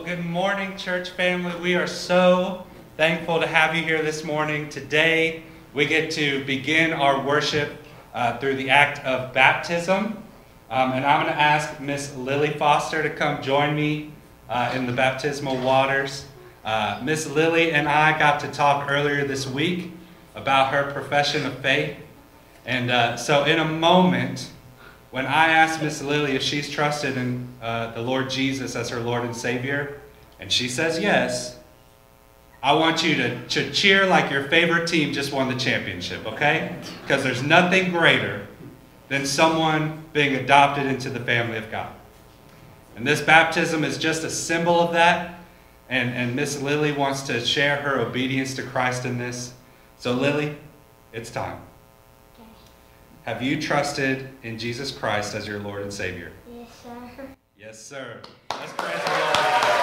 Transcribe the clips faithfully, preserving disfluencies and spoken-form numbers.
Good morning, church family. We are so thankful to have you here this morning. Today, we get to begin our worship uh, through the act of baptism. Um, and I'm going to ask Miss Lily Foster to come join me uh, in the baptismal waters. Uh, Miss Lily and I got to talk earlier this week about her profession of faith. And uh, so in a moment, when I asked Miss Lily if she's trusted in uh, the Lord Jesus as her Lord and Savior, and she says yes, I want you to, to cheer like your favorite team just won the championship, okay? Because there's nothing greater than someone being adopted into the family of God. And this baptism is just a symbol of that, and, and Miss Lily wants to share her obedience to Christ in this. So Lily, it's time. Have you trusted in Jesus Christ as your Lord and Savior? Yes, sir. Yes, sir. Let's praise the Lord.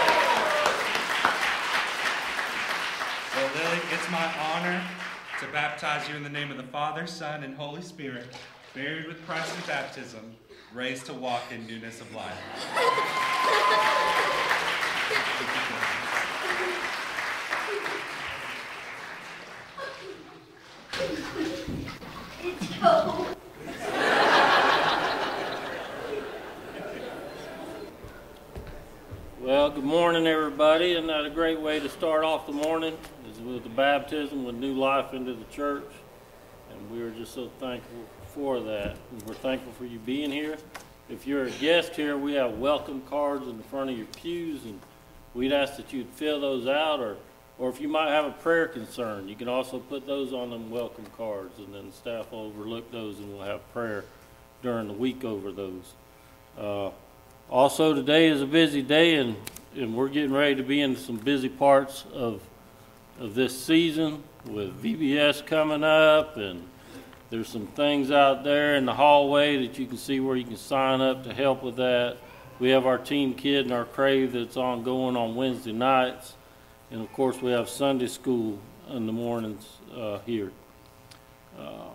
Well, Lily, it's my honor to baptize you in the name of the Father, Son, and Holy Spirit, buried with Christ in baptism, raised to walk in newness of life. It's cold. Well, good morning, everybody. Isn't that a great way to start off the morning? Is with the baptism, with new life into the church. And we are just so thankful for that. And we're thankful for you being here. If you're a guest here, we have welcome cards in the front of your pews, and we'd ask that you'd fill those out, or, or if you might have a prayer concern, you can also put those on them welcome cards, and then staff will overlook those, and we'll have prayer during the week over those. Uh, Also, today is a busy day, and, and we're getting ready to be in some busy parts of of this season with V B S coming up, and there's some things out there in the hallway that you can see where you can sign up to help with that. We have our Team Kid and our Crave that's ongoing on Wednesday nights, and of course we have Sunday school in the mornings uh, here. Uh,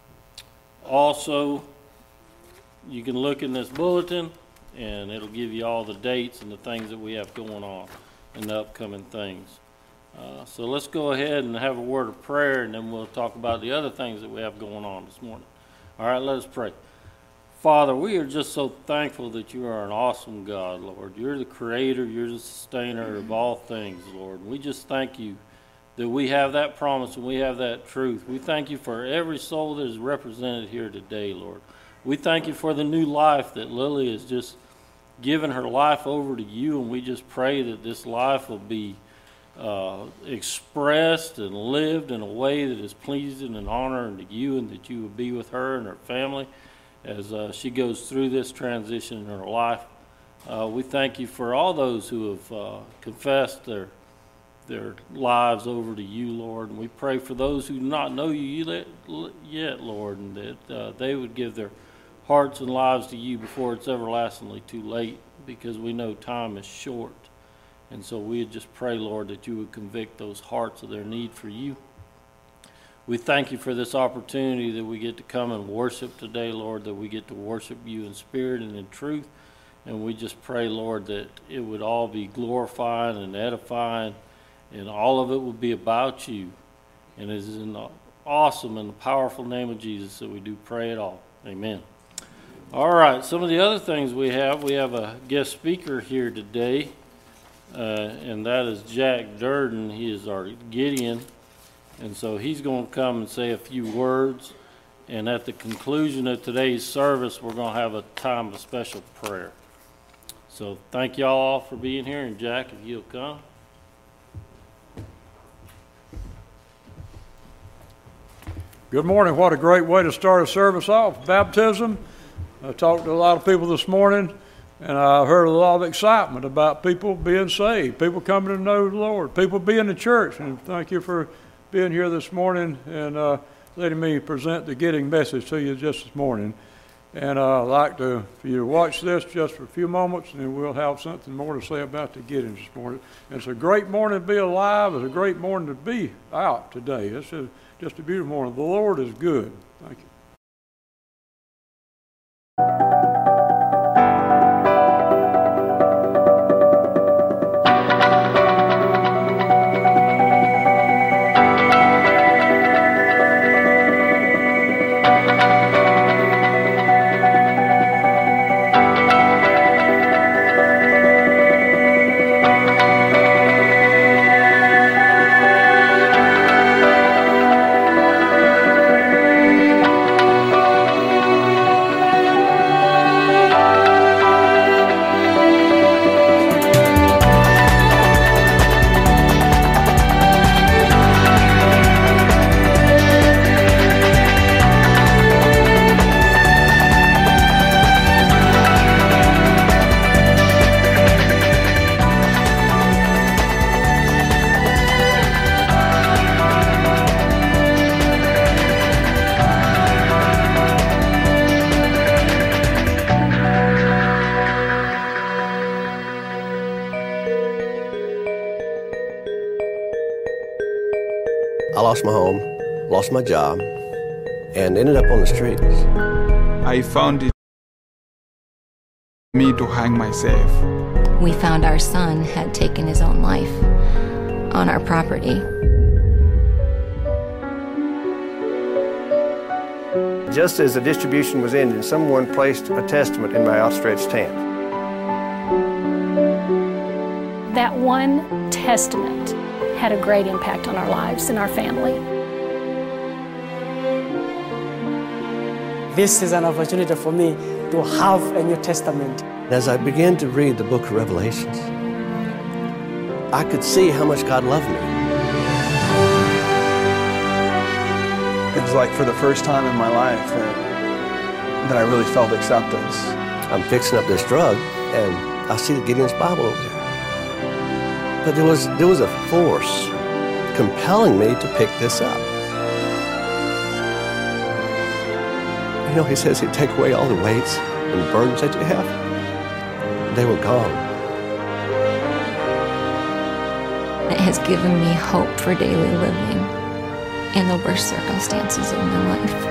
also, you can look in this bulletin, and it'll give you all the dates and the things that we have going on and the upcoming things. Uh, so let's go ahead and have a word of prayer, and then we'll talk about the other things that we have going on this morning. All right, let us pray. Father, we are just so thankful that you are an awesome God, Lord. You're the creator, you're the sustainer of all things, Lord. We just thank you that we have that promise and we have that truth. We thank you for every soul that is represented here today, Lord. We thank you for the new life that Lily has just given her life over to you, and we just pray that this life will be uh, expressed and lived in a way that is pleasing and honoring to you, and that you will be with her and her family as uh, she goes through this transition in her life. Uh, we thank you for all those who have uh, confessed their their lives over to you, Lord, and we pray for those who do not know you yet, Lord, and that uh, they would give their hearts and lives to you before it's everlastingly too late, because we know time is short. And so we just pray, Lord, that you would convict those hearts of their need for you. We thank you for this opportunity that we get to come and worship today, Lord, that we get to worship you in spirit and in truth. And we just pray, Lord, that it would all be glorifying and edifying, and all of it will be about you. And it is in the awesome and the powerful name of Jesus that we do pray it all. Amen. All right, some of the other things we have, we have a guest speaker here today, uh, and that is Jack Durden. He is our Gideon, and so he's going to come and say a few words, and at the conclusion of today's service, we're going to have a time of special prayer. So thank y'all all for being here, and Jack, if you'll come. Good morning. What a great way to start a service off, baptism. I talked to a lot of people this morning, and I heard a lot of excitement about people being saved, people coming to know the Lord, people being in church. And thank you for being here this morning and uh, letting me present the Gidding message to you just this morning. And uh, I'd like to, for you to watch this just for a few moments, and then we'll have something more to say about the Giddings this morning. And it's a great morning to be alive. It's a great morning to be out today. It's a, just a beautiful morning. The Lord is good. Thank you. lost my home, lost my job, and ended up on the streets. I found it me to hang myself. We found our son had taken his own life on our property. Just as the distribution was ending, someone placed a testament in my outstretched hand. That one testament had a great impact on our lives and our family. This is an opportunity for me to have a New Testament. As I began to read the book of Revelations, I could see how much God loved me. It was like for the first time in my life that, that I really felt acceptance. I'm fixing up this drug, and I see the Gideon's Bible over there. But there was, there was a force compelling me to pick this up. You know, he says he'd take away all the weights and burdens that you have. They were gone. It has given me hope for daily living in the worst circumstances of my life.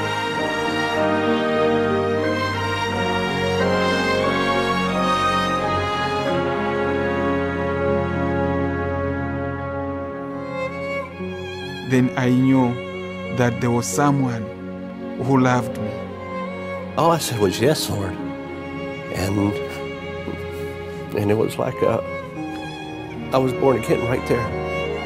Then I knew that there was someone who loved me. All I said was, yes, Lord. And, and it was like uh, I was born again right there.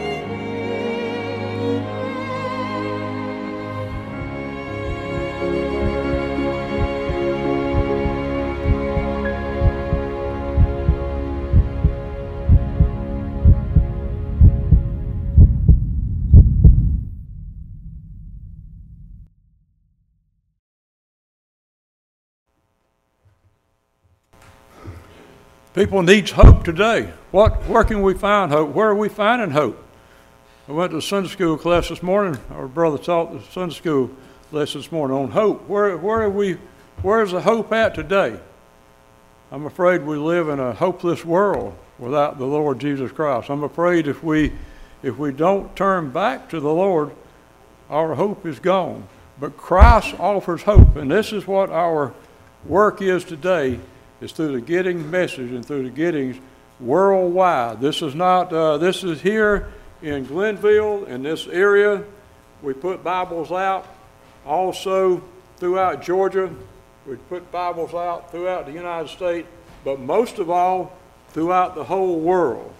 People need hope today. What, where can we find hope? Where are we finding hope? I went to the Sunday school class this morning. Our brother taught the Sunday school lesson this morning on hope. Where, where are we, where's the hope at today? I'm afraid we live in a hopeless world without the Lord Jesus Christ. I'm afraid if we, if we don't turn back to the Lord, our hope is gone. But Christ offers hope, and this is what our work is today. It's through the Giddings message and through the Giddings worldwide. This is not, uh, this is here in Glenville, in this area. We put Bibles out. Also throughout Georgia, we put Bibles out throughout the United States, but most of all, throughout the whole world.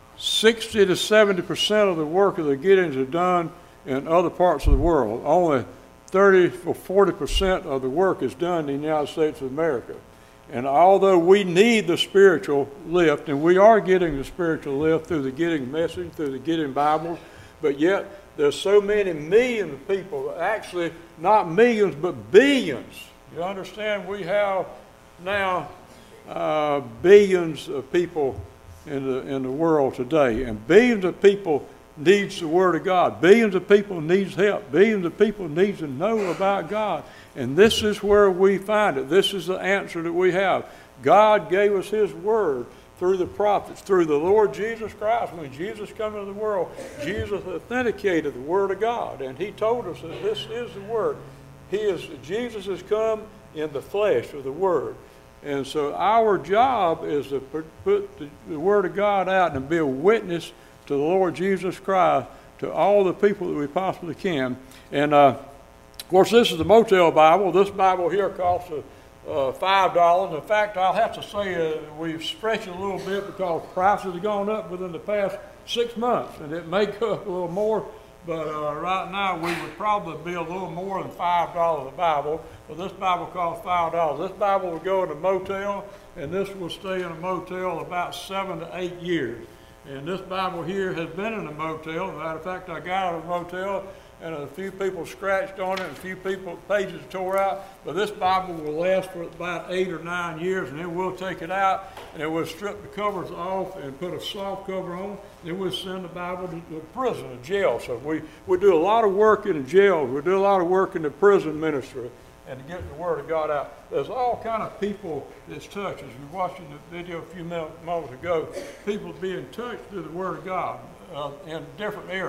sixty to seventy percent of the work of the Giddings are done in other parts of the world. Only thirty or forty percent of the work is done in the United States of America. And although we need the spiritual lift, and we are getting the spiritual lift through the Giddings message, through the Giddings Bible, but yet there's so many millions of people, actually not millions, but billions. You understand, we have now uh, billions of people in the, in the world today, and billions of people needs the Word of God. Billions of people needs help. Billions of people need to know about God. And this is where we find it. This is the answer that we have. God gave us His Word through the prophets, through the Lord Jesus Christ. When Jesus came into the world, Jesus authenticated the Word of God. And He told us that this is the Word. He is, Jesus has come in the flesh of the Word. And so our job is to put the, the Word of God out and be a witness to the Lord Jesus Christ, to all the people that we possibly can. And uh, of course, this is the Motel Bible. This Bible here costs uh, five dollars. In fact, I'll have to say uh, we've stretched it a little bit because prices have gone up within the past six months, and it may go up a little more. But uh, right now, we would probably be a little more than five dollars a Bible. But this Bible costs five dollars. This Bible will go in a motel, and this will stay in a motel about seven to eight years. And this Bible here has been in a motel. As a matter of fact, I got out of a motel, and a few people scratched on it, and a few people pages tore out. But this Bible will last for about eight or nine years, and then we'll take it out, and then we'll strip the covers off and put a soft cover on. Then we'll send the Bible to, to prison, to jail. So we, we do a lot of work in the jails. We do a lot of work in the prison ministry and to get the Word of God out. There's all kind of people that's touched. As we were watching the video a few moments ago, people being touched through the Word of God uh, in different areas.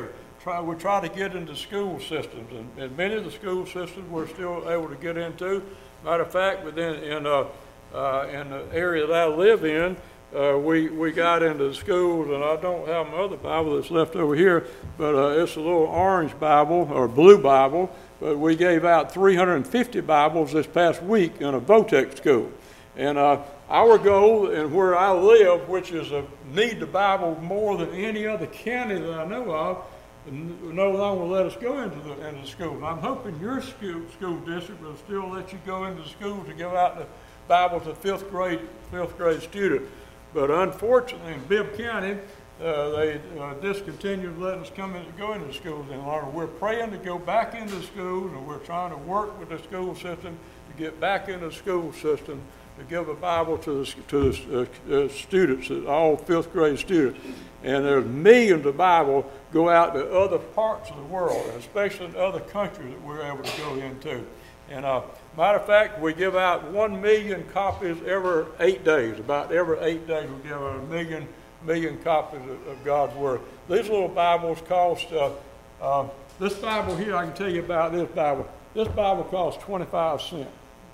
try, we try to get into school systems, and, and many of the school systems we're still able to get into. Matter of fact, within in uh, uh, in the area that I live in, uh, we we got into the schools, and I don't have my other Bible that's left over here, but uh, it's a little orange Bible or blue Bible. But we gave out three hundred fifty Bibles this past week in a VOTEC school, and uh, our goal, and where I live, which is a need the Bible more than any other county that I know of, no longer let us go into the, into the schools. I'm hoping your school, school district will still let you go into the schools to give out the Bible to fifth grade, fifth grade students. But unfortunately, in Bibb County, uh, they uh, discontinued letting us come in, go into the schools any longer. We're praying to go back into the schools, and we're trying to work with the school system to get back into the school system to give a Bible to the, to the uh, uh, students, all fifth grade students. And there's millions of Bibles go out to other parts of the world, especially in other countries that we're able to go into. And uh, matter of fact, we give out one million copies every eight days. About every eight days we give out a million, million copies of, of God's Word. These little Bibles cost, uh, uh, this Bible here, I can tell you about this Bible. This Bible costs twenty-five cents.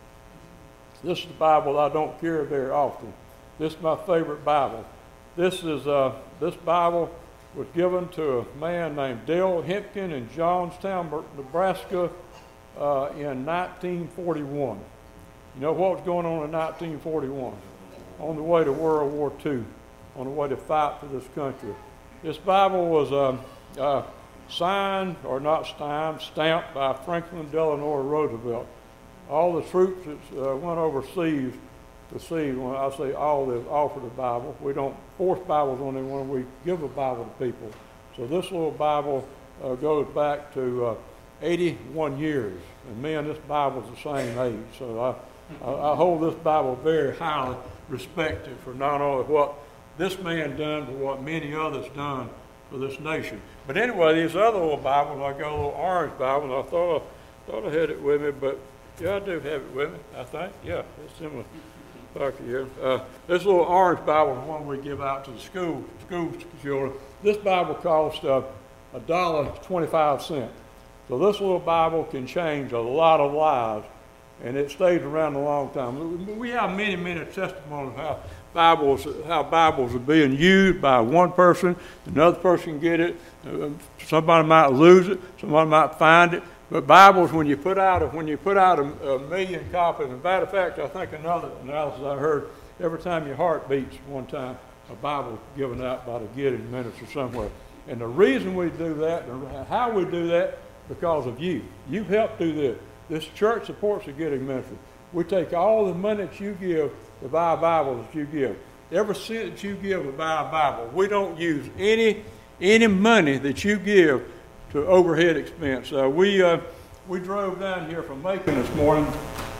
This is the Bible I don't carry very often. This is my favorite Bible. This is uh, this Bible was given to a man named Dale Hempkin in Johnstown, Nebraska, uh, in nineteen forty-one. You know what was going on in nineteen forty-one? On the way to World War Two, on the way to fight for this country. This Bible was uh, uh, signed, or not signed, stamped by Franklin Delano Roosevelt. All the troops that uh, went overseas to see, when I say all, they offered a Bible. We don't force Bibles on anyone, we give a Bible to people. So this little Bible uh, goes back to uh, eighty-one years, and me and this Bible's the same age. So I, I, I hold this Bible very highly respected for not only what this man done, but what many others done for this nation. But anyway, these other little Bibles, I got a little orange Bible, and I thought I, thought I had it with me, but yeah, I do have it with me, I think. Yeah, it's in my pocket here. Uh, this little orange Bible is one we give out to the school, school children. This Bible costs uh, a dollar twenty-five cents. So this little Bible can change a lot of lives, and it stays around a long time. We have many, many testimonies of how Bibles, how Bibles are being used by one person, another person can get it, uh, somebody might lose it, somebody might find it. But Bibles, when you put out a, when you put out a, a million copies, and matter of fact, I think another analysis I heard, every time your heart beats one time, a Bible is given out by the Gideon Ministry somewhere. And the reason we do that, and how we do that, because of you. You've helped do this. This church supports the Gideon Ministry. We take all the money that you give to buy a Bible that you give. Every cent that you give to buy a Bible. We don't use any any money that you give to overhead expense. Uh, we uh, we drove down here from Macon this morning.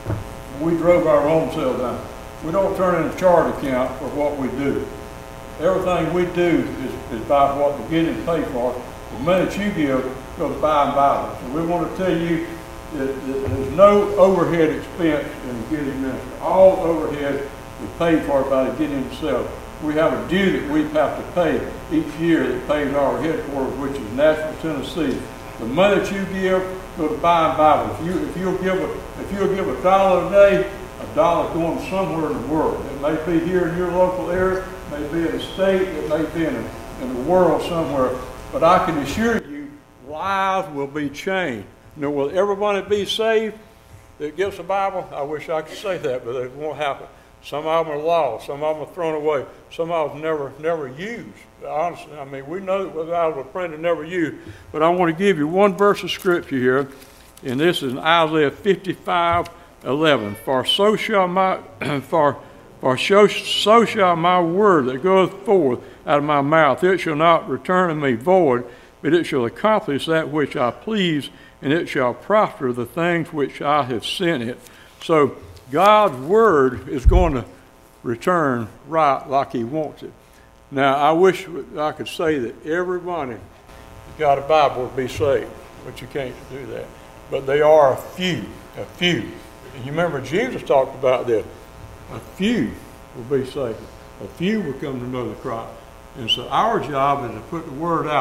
We drove our own self down. We don't turn in a chart account for what we do. Everything we do is, is by what the Gideon pay for. The money that you give goes to buying Bibles. So we want to tell you that, that there's no overhead expense in the Gideon Ministry. All overhead is paid for by the Gideon himself. We have a due that we have to pay each year that pays our headquarters, which is Nashville, Tennessee. The money that you give goes to buying Bibles. If, you, if you'll give a if you'll give a dollar a day, a dollar going somewhere in the world. It may be here in your local area, it may be in the state, it may be in, a, in the world somewhere. But I can assure you, lives will be changed. You know, will everybody be saved that gets a Bible? I wish I could say that, but it won't happen. Some of them are lost. Some of them are thrown away. Some of them never, never used. Honestly, I mean, we know that without a printer, never used. But I want to give you one verse of scripture here, and this is in Isaiah fifty-five eleven. For so shall my for for so, so shall my word that goeth forth out of my mouth. It shall not return to me void, but it shall accomplish that which I please, and it shall prosper the things which I have sent it. So God's word is going to return right like he wants it. Now, I wish I could say that everybody that got a Bible would be saved, but you can't do that. But they are a few, a few. And you remember Jesus talked about this. A few will be saved. A few will come to know the Christ. And so our job is to put the word out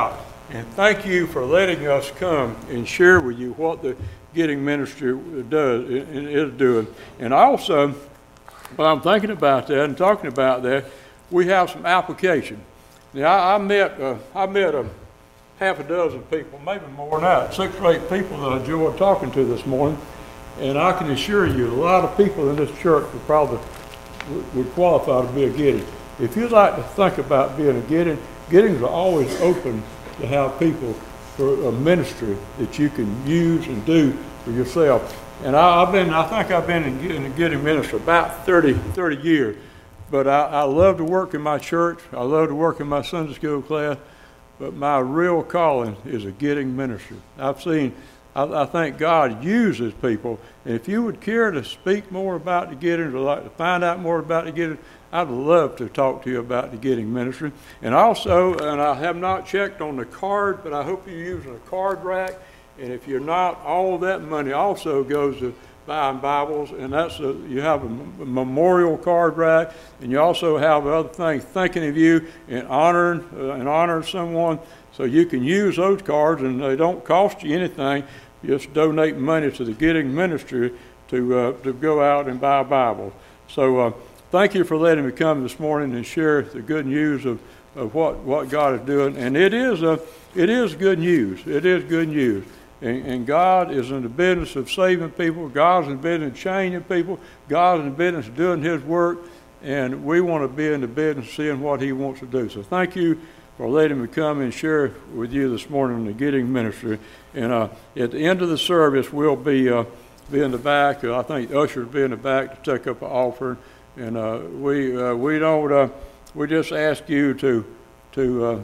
And thank you for letting us come and share with you what the Gidding Ministry does and is doing. And also, while I'm thinking about that and talking about that, we have some application. Now, I, I met uh, I met a half a dozen people, maybe more than that, six or eight people that I enjoyed talking to this morning. And I can assure you, a lot of people in this church would probably would qualify to be a Gidding. If you'd like to think about being a Gidding, Giddings are always open to have people for a ministry that you can use and do for yourself. And I, I've been, I think I've been in, in the Gidding ministry about thirty, thirty years. But I, I love to work in my church. I love to work in my Sunday school class. But my real calling is a Gidding ministry. I've seen, I, I think God uses people. And if you would care to speak more about the Giddings or like to find out more about the Giddings, I'd love to talk to you about the Gidding ministry. And also, and I have not checked on the card, but I hope you're using a card rack. And if you're not, all that money also goes to buying Bibles, and that's a, you have a memorial card rack, and you also have other things thinking of you and honoring uh, and honoring someone. So you can use those cards, and they don't cost you anything. Just donate money to the Gidding ministry to uh, to go out and buy Bibles. So. Uh, Thank you for letting me come this morning and share the good news of, of what, what God is doing. And it is, a, it is good news. It is good news. And, and God is in the business of saving people. God's in the business of changing people. God's in the business of doing His work. And we want to be in the business of seeing what He wants to do. So thank you for letting me come and share with you this morning on the Gidding ministry. And uh, at the end of the service, we'll be, uh, be in the back. Uh, I think the ushers will be in the back to take up an offering. And uh, we uh, we don't uh, we just ask you to to uh,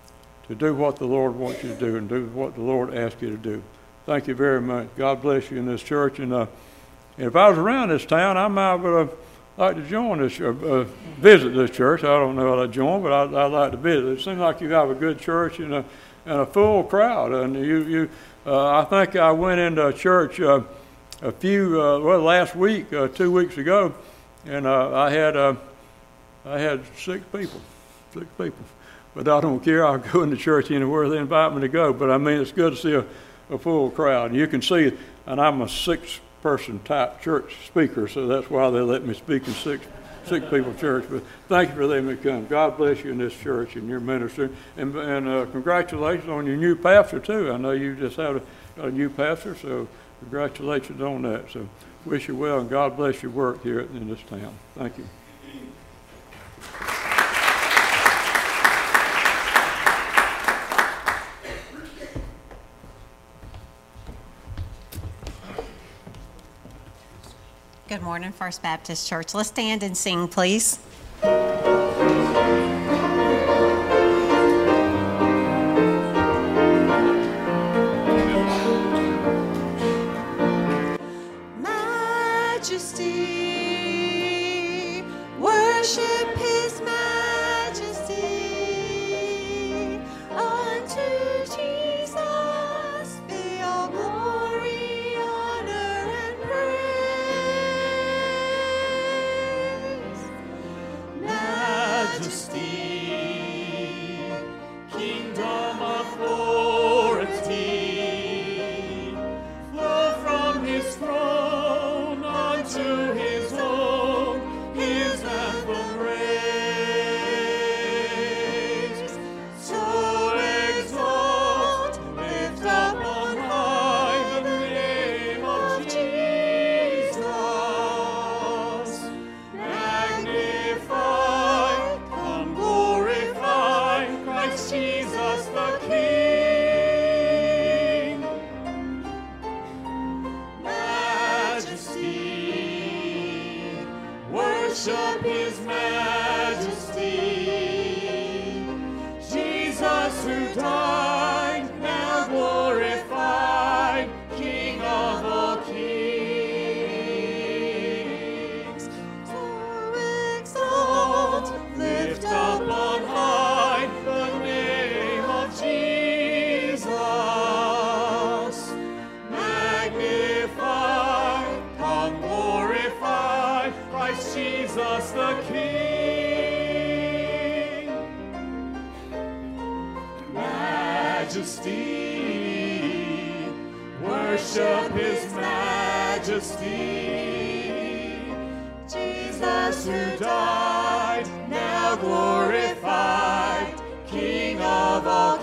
to do what the Lord wants you to do and do what the Lord asks you to do. Thank you very much. God bless you in this church. And, uh, and if I was around this town, I might would uh, like to join this uh, uh, visit this church. I don't know how to join, but I'd, I'd like to visit. It seems like you have a good church and a and a full crowd. And you you uh, I think I went into a church uh, a few uh, well last week, uh, two weeks ago. And uh, I had uh, I had six people, six people. But I don't care. I'll go into church anywhere they invite me to go. But I mean, it's good to see a, a full crowd. And you can see it. And I'm a six-person type church speaker, so that's why they let me speak in six six people church. But thank you for letting me come. God bless you in this church and your ministry. And, and uh, congratulations on your new pastor too. I know you just had a, a new pastor, so congratulations on that. So. Wish you well, and God bless your work here in this town. Thank you. Good morning, First Baptist Church. Let's stand and sing, please. worship his majesty. Jesus who died, now glorified, King of all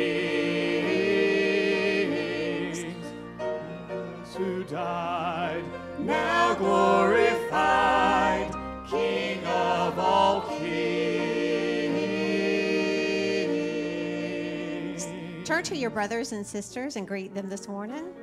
kings. Jesus who died, now glorified, King of all kings. Turn to your brothers and sisters and greet them this morning.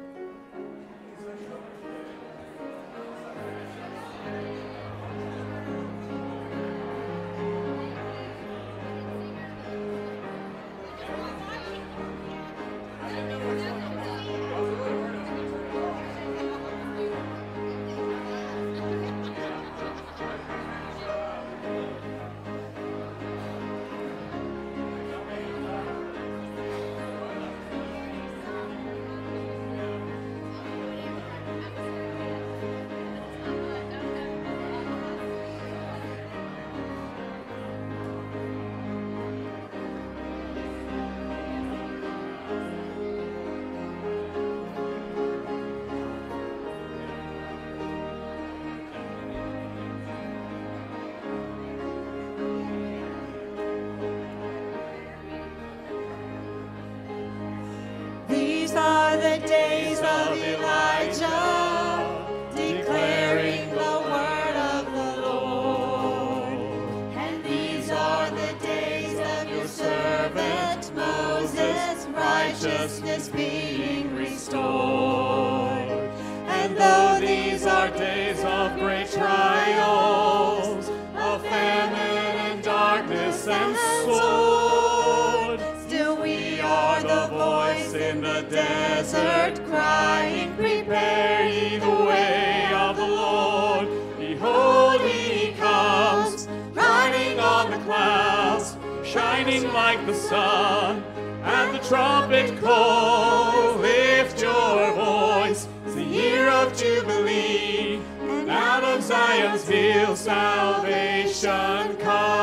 These are the days of Elijah, declaring the word of the Lord. And these are the days of your servant Moses, righteousness being restored. And though these are days of great trials, of famine and darkness and sword, still we are the voice in the desert, crying, prepare ye the way of the Lord. Behold, he comes, riding on the clouds, shining like the sun. At the trumpet call, lift your voice. It's the year of Jubilee, and out of Zion's hill salvation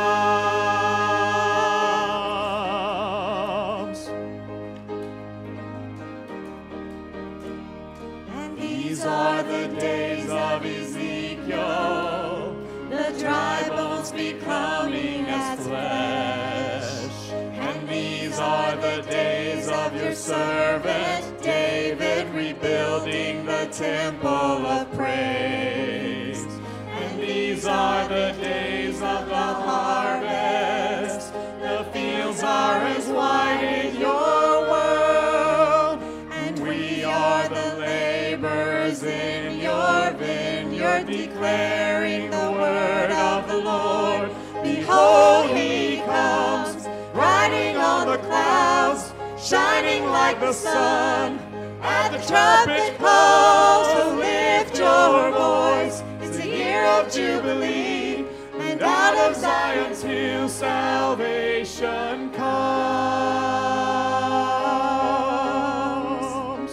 comes. And these are the days of Ezekiel, the dry bones becoming as flesh. And these are the days of your servant David, rebuilding the temple of praise. And these are the days of the harvest. The fields are as white in your world, and we are the laborers in your vineyard, declaring the word of the Lord. Behold, he comes, riding on the clouds, shining like the sun. At the trumpet call, so lift your voice. It's a year of Jubilee, and out of Zion's hill salvation comes.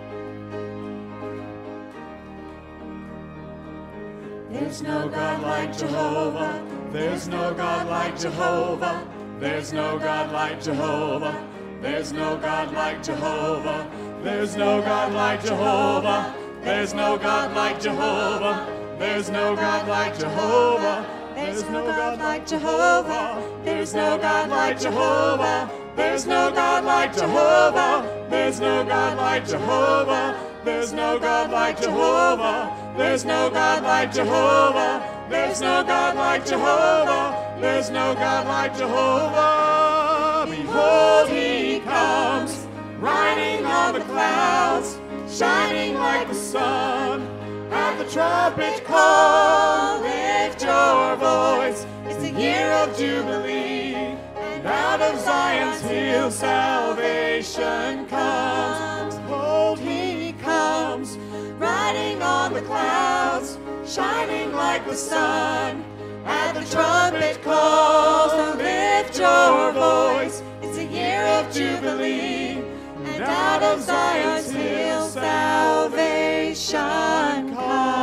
There's no God like Jehovah. There's no God like Jehovah. There's no God like Jehovah. There's no God like Jehovah. There's no God like Jehovah. There's no God like Jehovah. There's no God like Jehovah. There's no God like Jehovah. There's no God like Jehovah. There's no God like Jehovah. There's no God like Jehovah. There's no God like Jehovah. There's no God like Jehovah. There's no God like Jehovah. There's no God like Jehovah. Behold, he comes, riding on the clouds, shining like the sun. At the trumpet call, lift your voice. It's the year of Jubilee, and out of Zion's hill salvation comes. Behold, he comes, riding on the clouds, shining like the sun. At the trumpet call, so lift your voice. It's a year of Jubilee, and out of Zion's hill salvation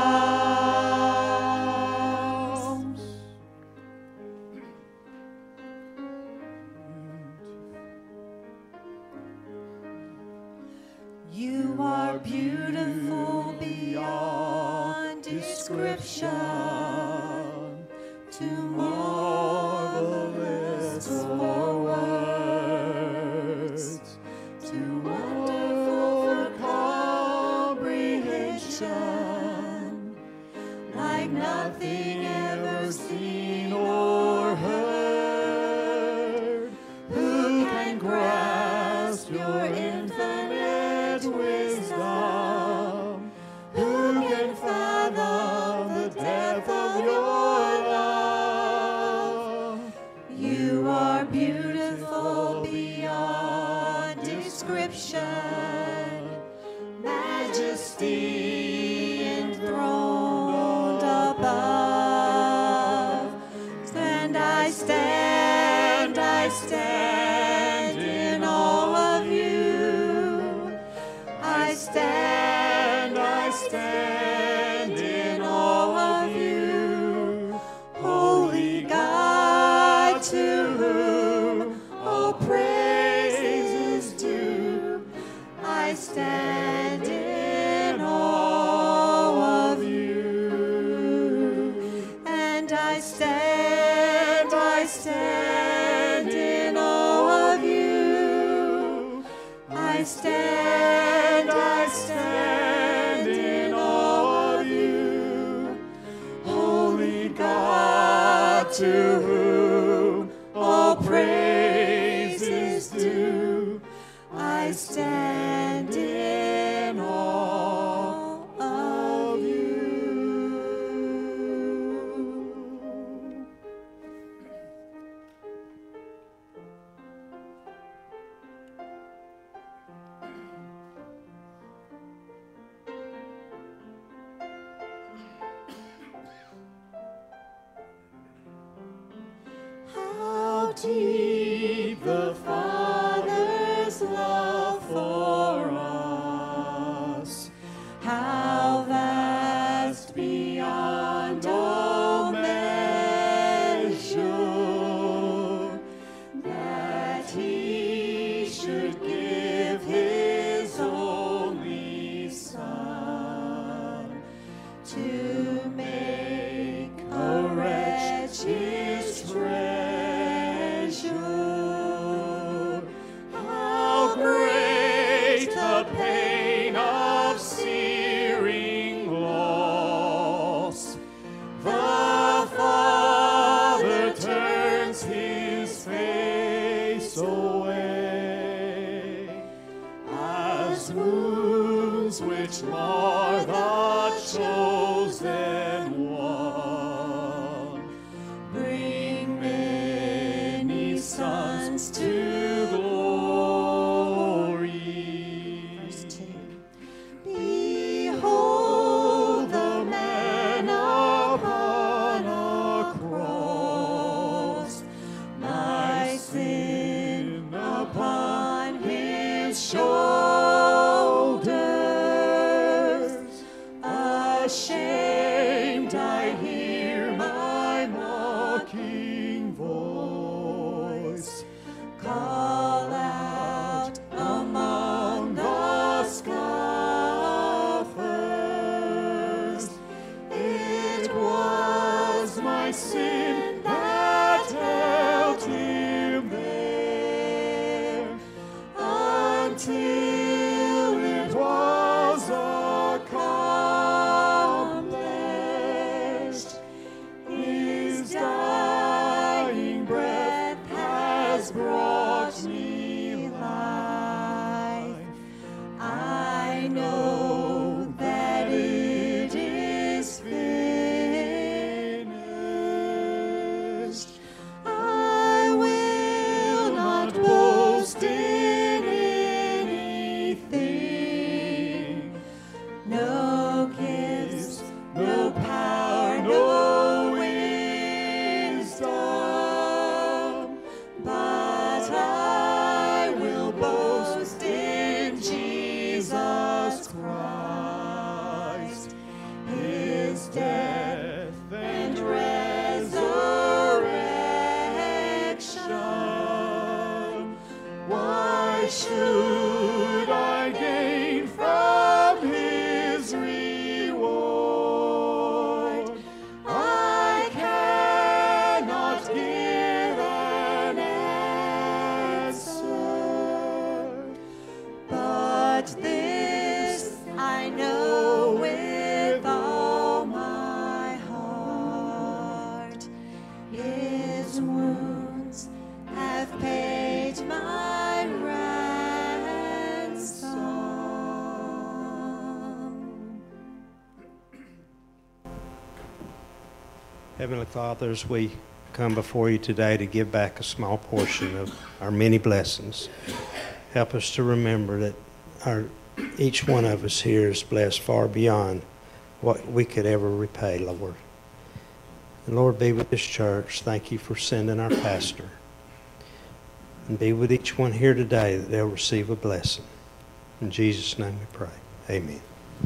comes. You are beautiful. description, too marvelous for words, too wonderful for comprehension, like nothing ever seen or heard. Who can grasp your infinite wisdom? Who can fathom the depth of your love? You are beautiful beyond description, majesty enthroned above. And I stand, I stand in awe of you. I stand, I stand in awe of you. Holy God, to whom all praise is due, I stand in awe of you. And I stand, I stand in awe of you. I stand, I stand in awe of you. Holy God, to whom all praise is due, I stand in awe of you. How deep the Father's love for us, how vast beyond all measure, that He should give His only Son to make a wretch His treasure. How great the pain of searing loss! The Father turns His face away, as wounds which mar the chosen one bring many sons to glory. Behold the man upon a cross, my sin upon His shoulders. Ashamed I hear my mocking voice call out among the scoffers. It was my sin that held Him there, until it was accomplished. Heavenly Father, as we come before you today to give back a small portion of our many blessings, help us to remember that our, each one of us here is blessed far beyond what we could ever repay, Lord. And Lord, be with this church. Thank you for sending our pastor. And be with each one here today that they'll receive a blessing. In Jesus' name we pray. Amen.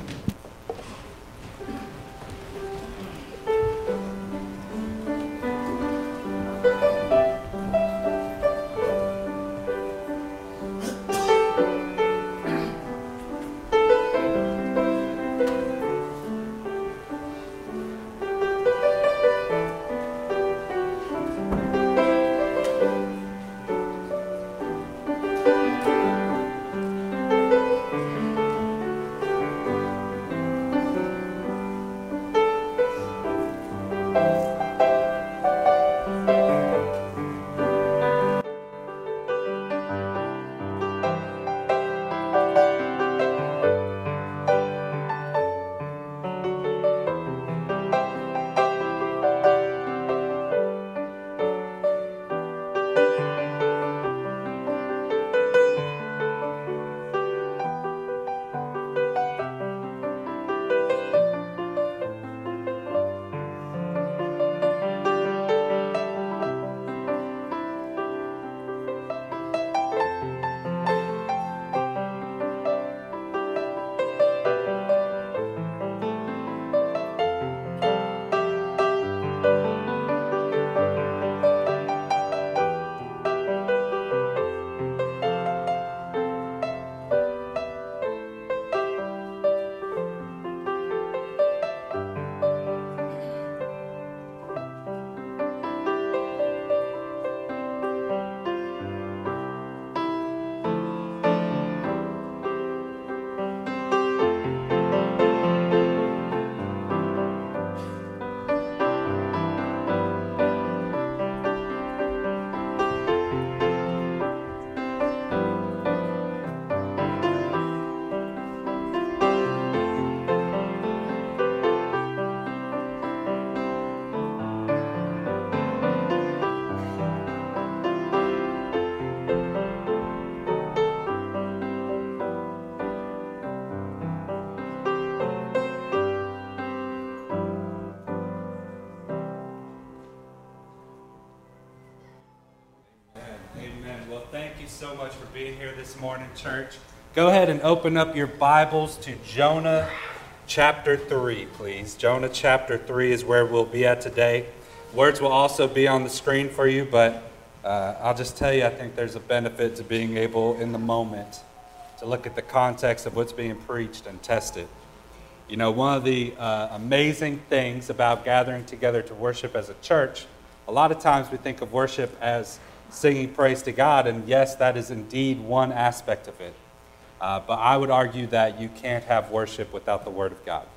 So much for being here this morning, church. Go ahead and open up your Bibles to Jonah chapter three, please. Jonah chapter three is where we'll be at today. Words will also be on the screen for you, but uh, I'll just tell you, I think there's a benefit to being able, in the moment, to look at the context of what's being preached and test it. You know, one of the uh, amazing things about gathering together to worship as a church, a lot of times we think of worship as singing praise to God, and yes, that is indeed one aspect of it. Uh, but I would argue that you can't have worship without the Word of God.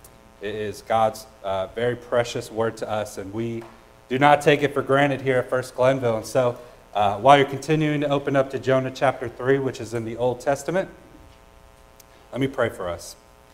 It is God's uh, very precious Word to us, and we do not take it for granted here at First Glenville. And so, uh, while you're continuing to open up to Jonah chapter three, which is in the Old Testament, let me pray for us.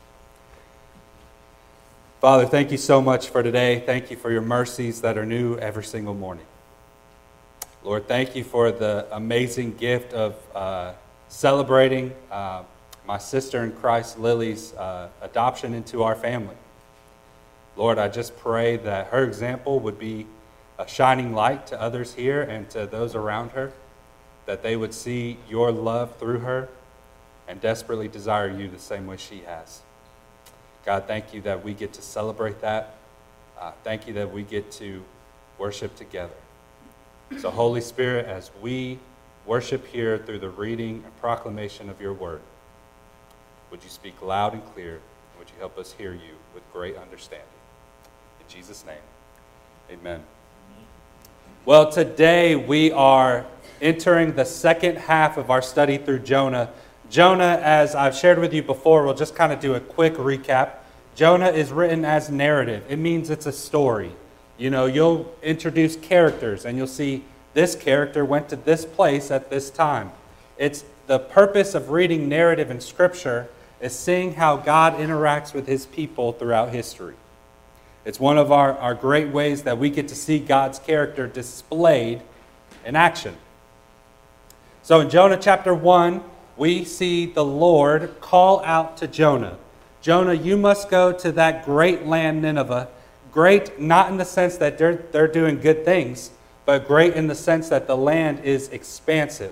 Father, thank you so much for today. Thank you for your mercies that are new every single morning. Lord, thank you for the amazing gift of uh, celebrating uh, my sister in Christ, Lily's uh, adoption into our family. Lord, I just pray that her example would be a shining light to others here and to those around her, that they would see your love through her and desperately desire you the same way she has. God, thank you that we get to celebrate that. Uh, thank you that we get to worship together. So, Holy Spirit, as we worship here through the reading and proclamation of your word, would you speak loud and clear? Would you help us hear you with great understanding? In Jesus' name, amen. Well, today we are entering the second half of our study through Jonah. Jonah, as I've shared with you before, we'll just kind of do a quick recap. Jonah is written as narrative. It means it's a story. You know, you'll introduce characters and you'll see this character went to this place at this time. It's the purpose of reading narrative in Scripture is seeing how God interacts with his people throughout history. It's one of our, our great ways that we get to see God's character displayed in action. So in Jonah chapter one, we see the Lord call out to Jonah. Jonah, you must go to that great land Nineveh. Great not in the sense that they're, they're doing good things, but great in the sense that the land is expansive.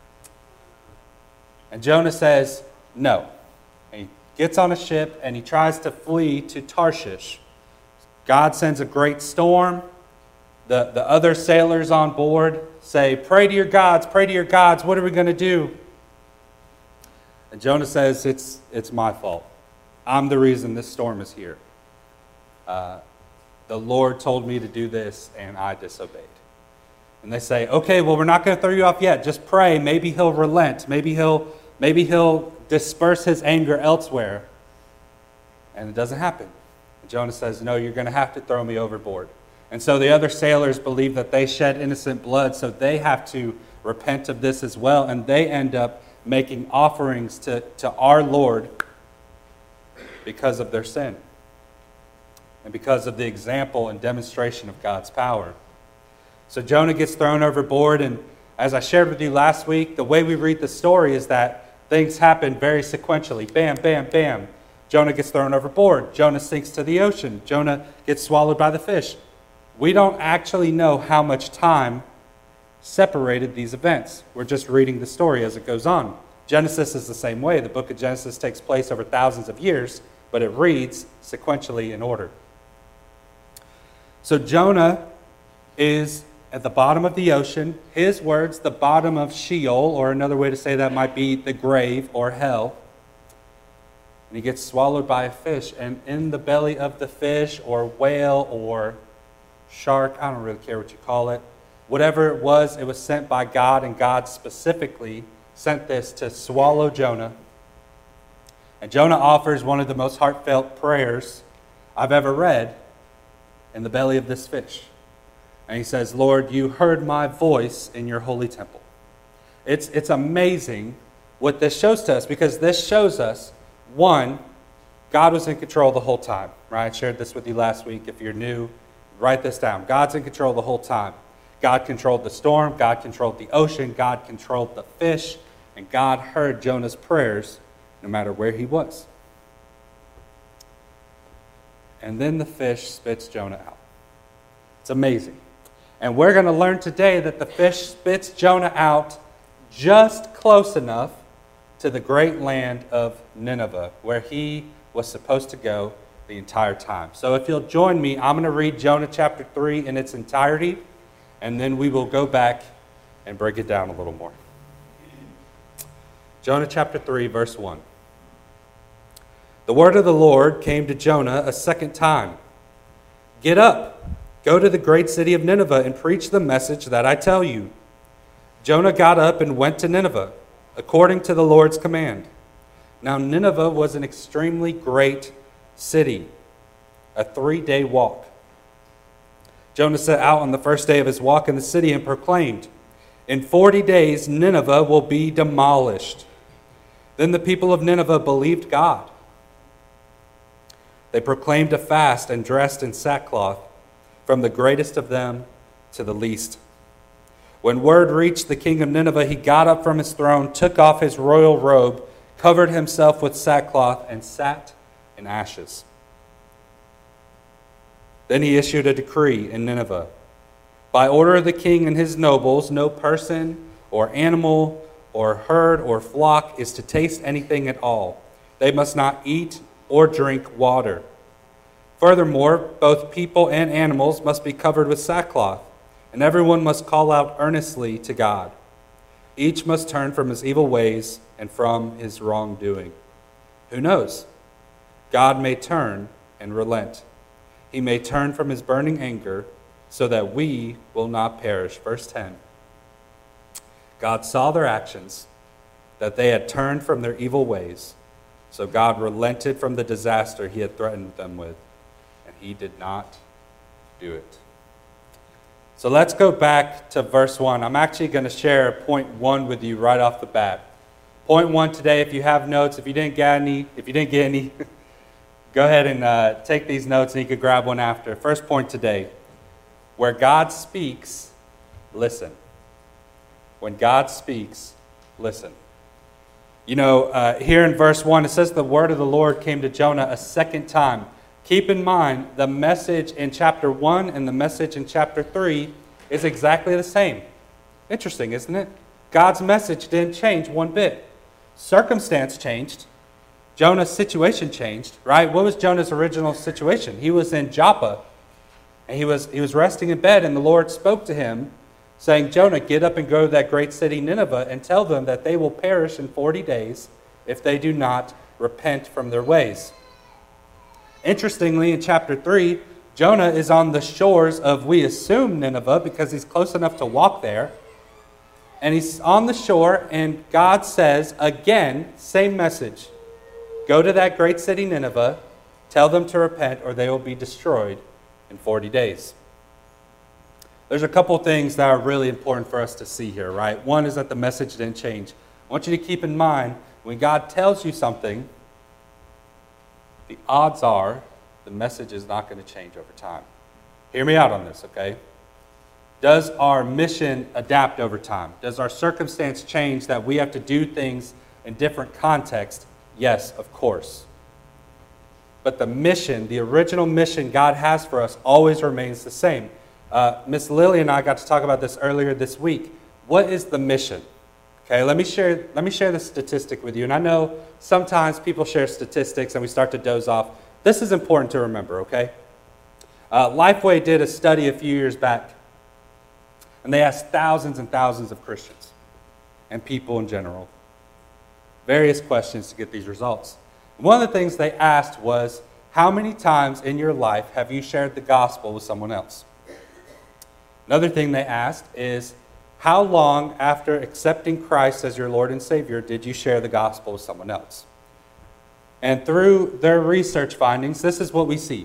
And Jonah says, no. And he gets on a ship and he tries to flee to Tarshish. God sends a great storm. The, the other sailors on board say, pray to your gods, pray to your gods, what are we going to do? And Jonah says, it's, it's my fault. I'm the reason this storm is here. Uh, the Lord told me to do this, and I disobeyed. And they say, okay, well, we're not going to throw you off yet. Just pray. Maybe he'll relent. Maybe he'll, maybe he'll disperse his anger elsewhere. And it doesn't happen. And Jonah says, no, you're going to have to throw me overboard. And so the other sailors believe that they shed innocent blood, so they have to repent of this as well. And they end up making offerings to, to our Lord because of their sin and because of the example and demonstration of God's power. So Jonah gets thrown overboard, and as I shared with you last week, the way we read the story is that things happen very sequentially. Bam, bam, bam. Jonah gets thrown overboard. Jonah sinks to the ocean. Jonah gets swallowed by the fish. We don't actually know how much time separated these events. We're just reading the story as it goes on. Genesis is the same way. The book of Genesis takes place over thousands of years, but it reads sequentially in order. So Jonah is at the bottom of the ocean. His words, the bottom of Sheol, or another way to say that might be the grave or hell. And he gets swallowed by a fish. And in the belly of the fish or whale or shark, I don't really care what you call it, whatever it was, it was sent by God, and God specifically sent this to swallow Jonah. And Jonah offers one of the most heartfelt prayers I've ever read in the belly of this fish. And he says, Lord, you heard my voice in your holy temple. It's, it's amazing what this shows to us, because this shows us, one, God was in control the whole time. Right? I shared this with you last week. If you're new, write this down. God's in control the whole time. God controlled the storm. God controlled the ocean. God controlled the fish. And God heard Jonah's prayers no matter where he was. And then the fish spits Jonah out. It's amazing. And we're going to learn today that the fish spits Jonah out just close enough to the great land of Nineveh, where he was supposed to go the entire time. So if you'll join me, I'm going to read Jonah chapter three in its entirety, and then we will go back and break it down a little more. Jonah chapter three, verse one. The word of the Lord came to Jonah a second time. Get up, go to the great city of Nineveh and preach the message that I tell you. Jonah got up and went to Nineveh, according to the Lord's command. Now Nineveh was an extremely great city, a three-day walk. Jonah set out on the first day of his walk in the city and proclaimed, in forty days Nineveh will be demolished. Then the people of Nineveh believed God. They proclaimed a fast and dressed in sackcloth, from the greatest of them to the least. When word reached the king of Nineveh, he got up from his throne, took off his royal robe, covered himself with sackcloth, and sat in ashes. Then he issued a decree in Nineveh. By order of the king and his nobles, no person or animal or herd or flock is to taste anything at all. They must not eat or drink water. Furthermore, both people and animals must be covered with sackcloth, and everyone must call out earnestly to God. Each must turn from his evil ways and from his wrongdoing. Who knows? God may turn and relent. He may turn from his burning anger so that we will not perish. Verse ten. God saw their actions, that they had turned from their evil ways. So God relented from the disaster he had threatened them with, and he did not do it. So let's go back to verse one. I'm actually going to share point one with you right off the bat. Point one today, if you have notes, if you didn't get any, if you didn't get any, Go ahead and uh, take these notes, and you could grab one after. First point today, where God speaks, listen. When God speaks, listen. You know, uh, here in verse one, it says the word of the Lord came to Jonah a second time. Keep in mind, the message in chapter one and the message in chapter three is exactly the same. Interesting, isn't it? God's message didn't change one bit. Circumstance changed. Jonah's situation changed, right? What was Jonah's original situation? He was in Joppa, and he was, he was resting in bed, and the Lord spoke to him, saying, Jonah, get up and go to that great city Nineveh and tell them that they will perish in forty days if they do not repent from their ways. Interestingly, in chapter three, Jonah is on the shores of, we assume, Nineveh, because he's close enough to walk there. And he's on the shore, and God says, again, same message. Go to that great city Nineveh, tell them to repent, or they will be destroyed in forty days. There's a couple things that are really important for us to see here, right? One is that the message didn't change. I want you to keep in mind, when God tells you something, the odds are the message is not going to change over time. Hear me out on this, okay? Does our mission adapt over time? Does our circumstance change that we have to do things in different contexts? Yes, of course. But the mission, the original mission God has for us always remains the same. Uh, Miss Lily and I got to talk about this earlier this week. What is the mission? Okay, let me share, let me share this statistic with you. And I know sometimes people share statistics and we start to doze off. This is important to remember, okay? Uh, Lifeway did a study a few years back, and they asked thousands and thousands of Christians and people in general various questions to get these results. One of the things they asked was, how many times in your life have you shared the gospel with someone else? Another thing they asked is, how long after accepting Christ as your Lord and Savior did you share the gospel with someone else? And through their research findings, this is what we see.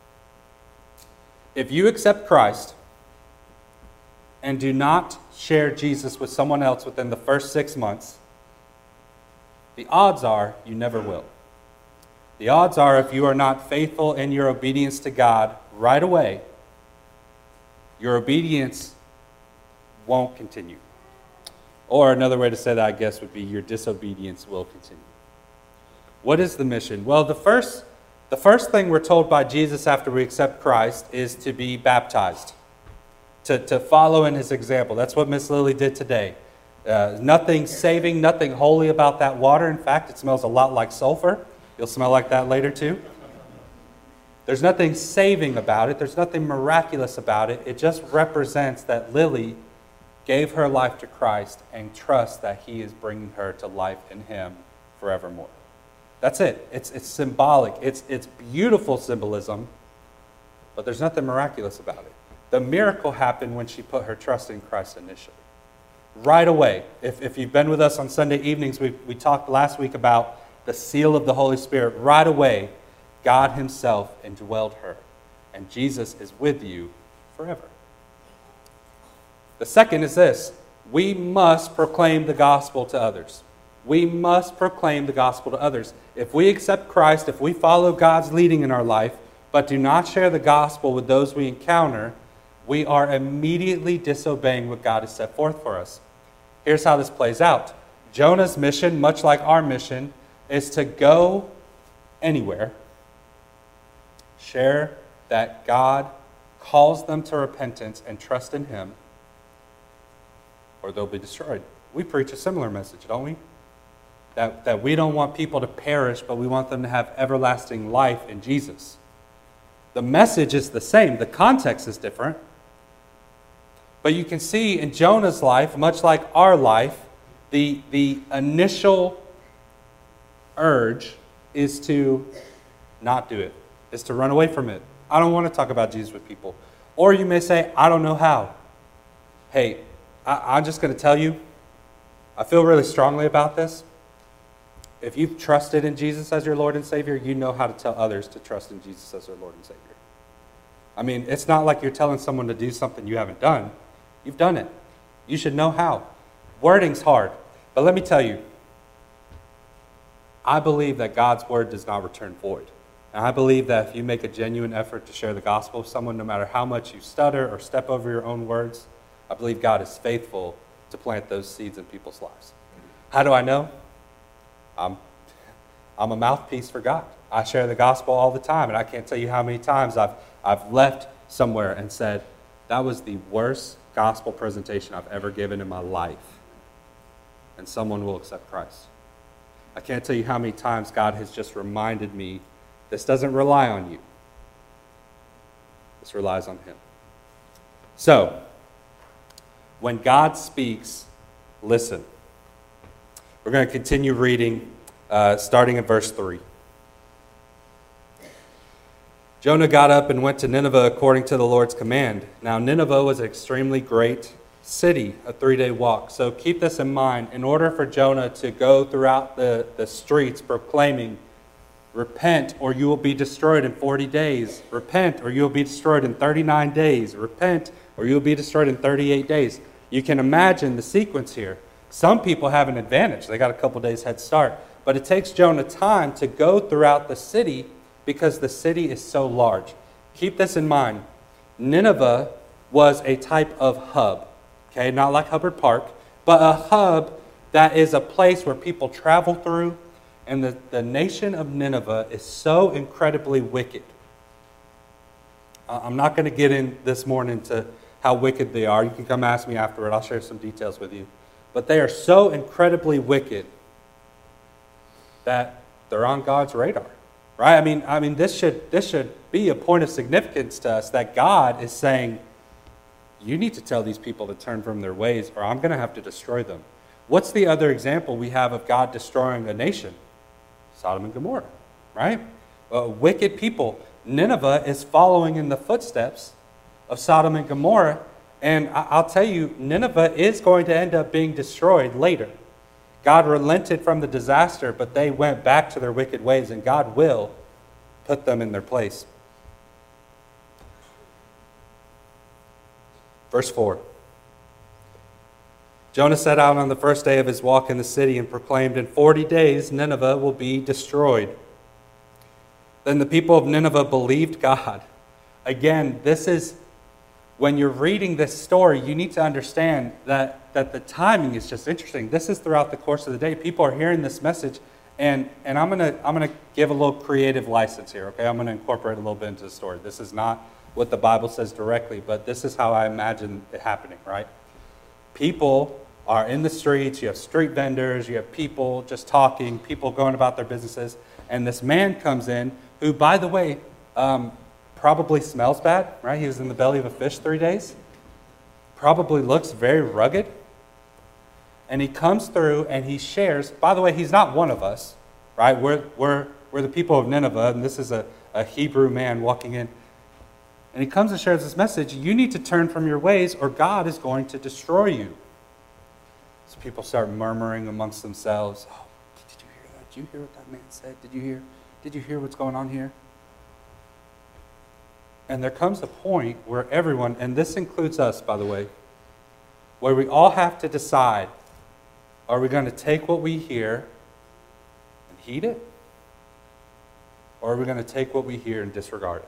If you accept Christ and do not share Jesus with someone else within the first six months, the odds are you never will. The odds are if you are not faithful in your obedience to God right away, your obedience won't continue. Or another way to say that, I guess, would be your disobedience will continue. What is the mission? Well, the first, the first thing we're told by Jesus after we accept Christ is to be baptized, to, to follow in his example. That's what Miss Lily did today. Uh, nothing saving, nothing holy about that water. In fact, it smells a lot like sulfur. You'll smell like that later too. There's nothing saving about it. There's nothing miraculous about it. It just represents that Lily gave her life to Christ and trusts that he is bringing her to life in him forevermore. That's it. It's, it's symbolic. It's, it's beautiful symbolism, but there's nothing miraculous about it. The miracle happened when she put her trust in Christ initially. Right away. If, if you've been with us on Sunday evenings, we, we talked last week about the seal of the Holy Spirit. Right away, God himself indwelled her, and Jesus is with you forever. The second is this: we must proclaim the gospel to others. We must proclaim the gospel to others. If we accept Christ, if we follow God's leading in our life, but do not share the gospel with those we encounter, we are immediately disobeying what God has set forth for us. Here's how this plays out. Jonah's mission, much like our mission, is to go anywhere, share that God calls them to repentance and trust in him, or they'll be destroyed. We preach a similar message, don't we? That, that we don't want people to perish, but we want them to have everlasting life in Jesus. The message is the same. The context is different. But you can see in Jonah's life, much like our life, the, the initial urge is to not do it, is to run away from it. I don't want to talk about Jesus with people. Or you may say, I don't know how. Hey, I, I'm just going to tell you, I feel really strongly about this. If you've trusted in Jesus as your Lord and Savior, you know how to tell others to trust in Jesus as their Lord and Savior. I mean, it's not like you're telling someone to do something you haven't done. You've done it. You should know how. Wording's hard. But let me tell you, I believe that God's word does not return void. And I believe that if you make a genuine effort to share the gospel with someone, no matter how much you stutter or step over your own words, I believe God is faithful to plant those seeds in people's lives. How do I know? I'm, I'm a mouthpiece for God. I share the gospel all the time, and I can't tell you how many times I've, I've left somewhere and said, that was the worst gospel presentation I've ever given in my life. And someone will accept Christ. I can't tell you how many times God has just reminded me, this doesn't rely on you. This relies on Him. So, when God speaks, listen. We're going to continue reading, uh, starting at verse three. Jonah got up and went to Nineveh according to the Lord's command. Now Nineveh was an extremely great city, a three-day walk. So keep this in mind. In order for Jonah to go throughout the, the streets proclaiming, repent or you will be destroyed in forty days. Repent or you will be destroyed in thirty-nine days. Repent or you will be destroyed in thirty-eight days. You can imagine the sequence here. Some people have an advantage. They got a couple days head start. But it takes Jonah time to go throughout the city because the city is so large. Keep this in mind. Nineveh was a type of hub. Okay, not like Hubbard Park, but a hub that is a place where people travel through. And the, the nation of Nineveh is so incredibly wicked. Uh, I'm not going to get in this morning to how wicked they are. You can come ask me afterward. I'll share some details with you. But they are so incredibly wicked that they're on God's radar, right? I mean, I mean, this should this should be a point of significance to us that God is saying, you need to tell these people to turn from their ways, or I'm going to have to destroy them. What's the other example we have of God destroying a nation? Sodom and Gomorrah, right? Uh, wicked people. Nineveh is following in the footsteps of Sodom and Gomorrah. And I'll tell you, Nineveh is going to end up being destroyed later. God relented from the disaster, but they went back to their wicked ways, and God will put them in their place. Verse four. Jonah set out on the first day of his walk in the city and proclaimed, in forty days Nineveh will be destroyed. Then the people of Nineveh believed God. Again, this is, when you're reading this story, you need to understand that, that the timing is just interesting. This is throughout the course of the day. People are hearing this message, and, and I'm gonna I'm gonna give a little creative license here, okay? I'm gonna incorporate a little bit into the story. This is not what the Bible says directly, but this is how I imagine it happening, right? People are in the streets, you have street vendors, you have people just talking, people going about their businesses, and this man comes in who, by the way, um, probably smells bad, right? He was in the belly of a fish three days. Probably looks very rugged. And he comes through and he shares, by the way, he's not one of us, right? We're, we're, we're the people of Nineveh, and this is a, a Hebrew man walking in. And he comes and shares this message, you need to turn from your ways or God is going to destroy you. So people start murmuring amongst themselves, oh, did you hear that? Did you hear what that man said? Did you hear? Did you hear what's going on here? And there comes a point where everyone, and this includes us, by the way, where we all have to decide, are we going to take what we hear and heed it? Or are we going to take what we hear and disregard it?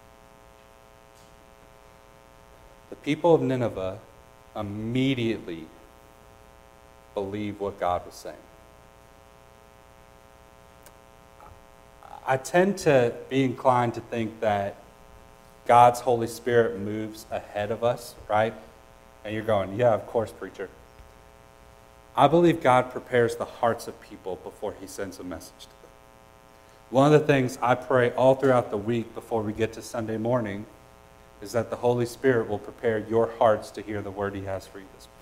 The people of Nineveh immediately believed what God was saying. I tend to be inclined to think that God's Holy Spirit moves ahead of us, right? And you're going, yeah, of course, preacher. I believe God prepares the hearts of people before he sends a message to them. One of the things I pray all throughout the week before we get to Sunday morning is that the Holy Spirit will prepare your hearts to hear the word he has for you this morning.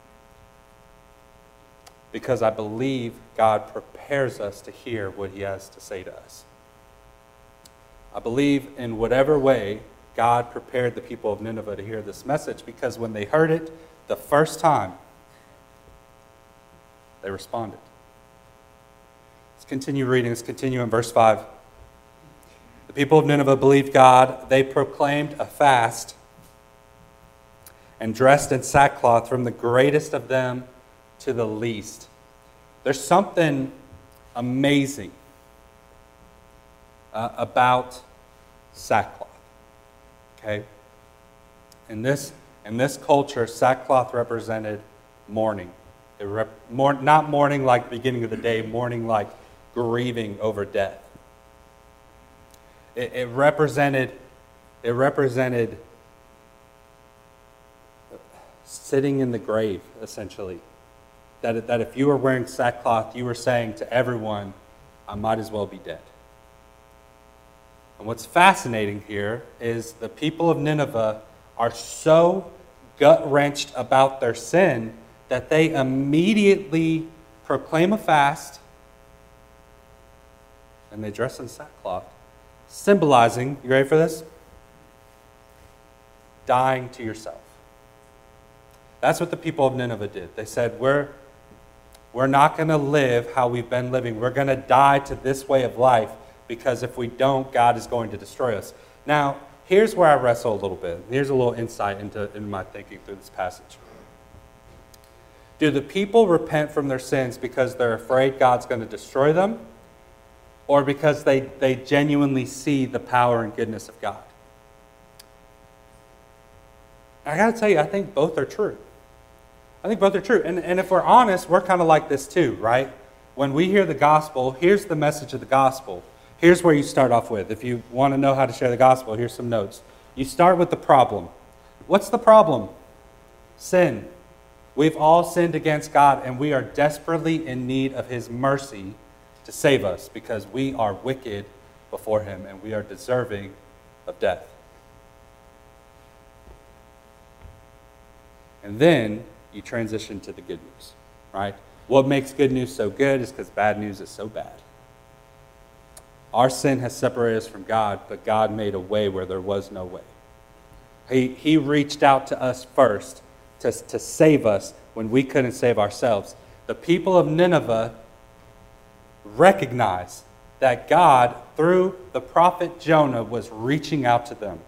Because I believe God prepares us to hear what he has to say to us. I believe in whatever way God prepared the people of Nineveh to hear this message, because when they heard it the first time, they responded. Let's continue reading. Let's continue in verse five. The people of Nineveh believed God. They proclaimed a fast and dressed in sackcloth, from the greatest of them to the least. There's something amazing uh, about sackcloth. Okay? In this, in this culture, sackcloth represented mourning. It rep, mourn, not mourning like the beginning of the day, mourning like grieving over death. It, it represented, it represented sitting in the grave, essentially. That, that if you were wearing sackcloth, you were saying to everyone, I might as well be dead. And what's fascinating here is the people of Nineveh are so gut-wrenched about their sin that they immediately proclaim a fast and they dress in sackcloth, symbolizing, you ready for this? Dying to yourself. That's what the people of Nineveh did. They said, we're, we're not going to live how we've been living. We're going to die to this way of life, because if we don't, God is going to destroy us. Now, here's where I wrestle a little bit. Here's a little insight into, into my thinking through this passage. Do the people repent from their sins because they're afraid God's going to destroy them, or because they, they genuinely see the power and goodness of God? I got to tell you, I think both are true. I think both are true. And, and if we're honest, we're kind of like this too, right? When we hear the gospel, here's the message of the gospel. Here's where you start off with. If you want to know how to share the gospel, here's some notes. You start with the problem. What's the problem? Sin. We've all sinned against God, and we are desperately in need of His mercy to save us, because we are wicked before Him and we are deserving of death. And then you transition to the good news, right? What makes good news so good is because bad news is so bad. Our sin has separated us from God, but God made a way where there was no way. He, he reached out to us first to, to save us when we couldn't save ourselves. The people of Nineveh recognized that God, through the prophet Jonah, was reaching out to them.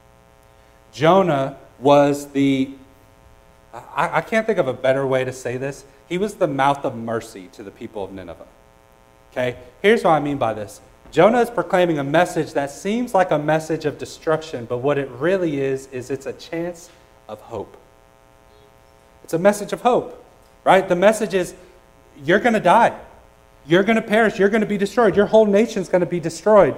Jonah was the, I, I can't think of a better way to say this. He was the mouth of mercy to the people of Nineveh. Okay? Here's what I mean by this. Jonah is proclaiming a message that seems like a message of destruction, but what it really is, is it's a chance of hope. It's a message of hope, right? The message is, you're going to die. You're going to perish. You're going to be destroyed. Your whole nation's going to be destroyed.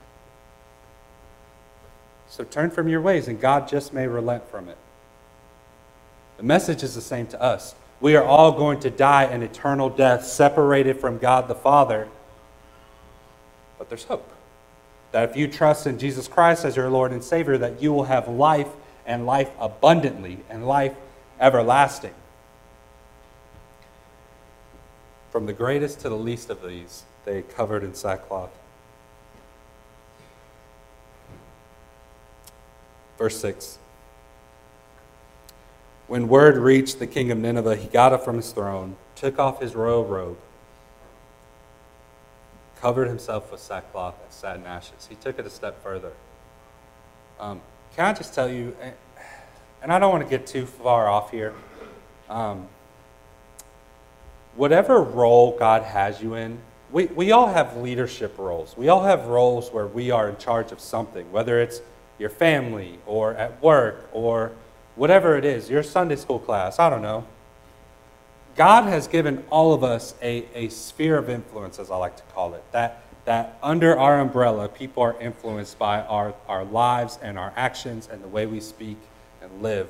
So turn from your ways, and God just may relent from it. The message is the same to us. We are all going to die an eternal death, separated from God the Father. But there's hope. That if you trust in Jesus Christ as your Lord and Savior, that you will have life, and life abundantly, and life everlasting. From the greatest to the least of these, they covered in sackcloth. Verse six. When word reached the king of Nineveh, he got up from his throne, took off his royal robe, covered himself with sackcloth, and sat in ashes. He took it a step further. Um, can I just tell you, and I don't want to get too far off here, um, whatever role God has you in, we, we all have leadership roles. We all have roles where we are in charge of something, whether it's your family or at work or whatever it is, your Sunday school class, I don't know. God has given all of us a, a sphere of influence, as I like to call it, that, that under our umbrella, people are influenced by our, our lives and our actions and the way we speak and live.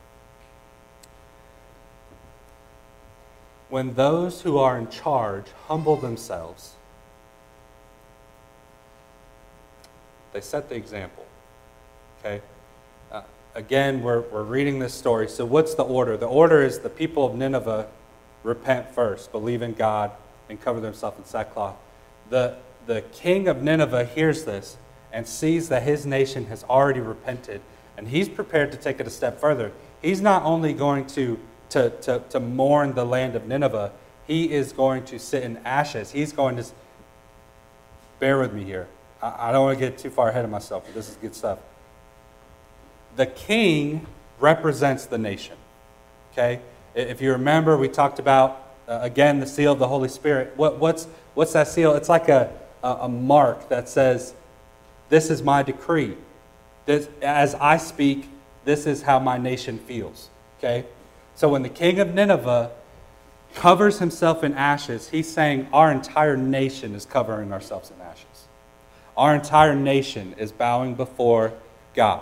When those who are in charge humble themselves, they set the example. Okay? Uh, again, we're, we're reading this story. So what's the order? The order is the people of Nineveh repent first, believe in God, and cover themselves in sackcloth. The, the king of Nineveh hears this and sees that his nation has already repented, and he's prepared to take it a step further. He's not only going to, to, to, to mourn the land of Nineveh, he is going to sit in ashes. He's going to, bear with me here. I, I don't want to get too far ahead of myself, but this is good stuff. The king represents the nation, okay? If you remember, we talked about, uh, again, the seal of the Holy Spirit. What, what's, what's that seal? It's like a, a, a mark that says This is my decree. This, as I speak, this is how my nation feels. Okay? So when the king of Nineveh covers himself in ashes, he's saying our entire nation is covering ourselves in ashes. Our entire nation is bowing before God.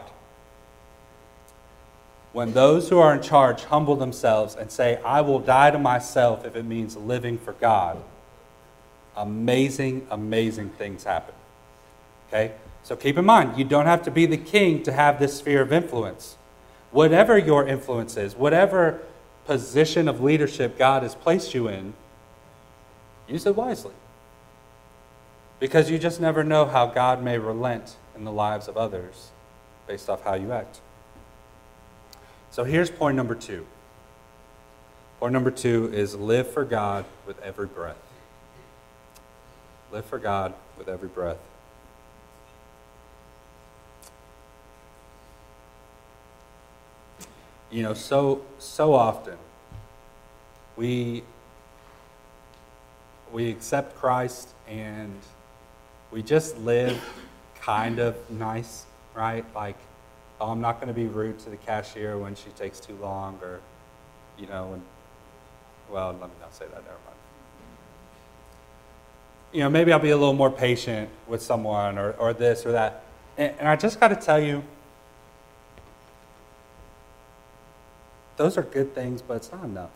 When those who are in charge humble themselves and say, I will die to myself if it means living for God, amazing, amazing things happen. Okay? So keep in mind, you don't have to be the king to have this sphere of influence. Whatever your influence is, whatever position of leadership God has placed you in, use it wisely. Because you just never know how God may relent in the lives of others based off how you act. So here's point number two. Point number two is live for God with every breath. Live for God with every breath. You know, so so often we we accept Christ and we just live kind of nice, right? Like, oh, I'm not going to be rude to the cashier when she takes too long, or, you know, when, well, let me not say that, never mind. You know, maybe I'll be a little more patient with someone, or, or this or that. And, and I just got to tell you, those are good things, but it's not enough.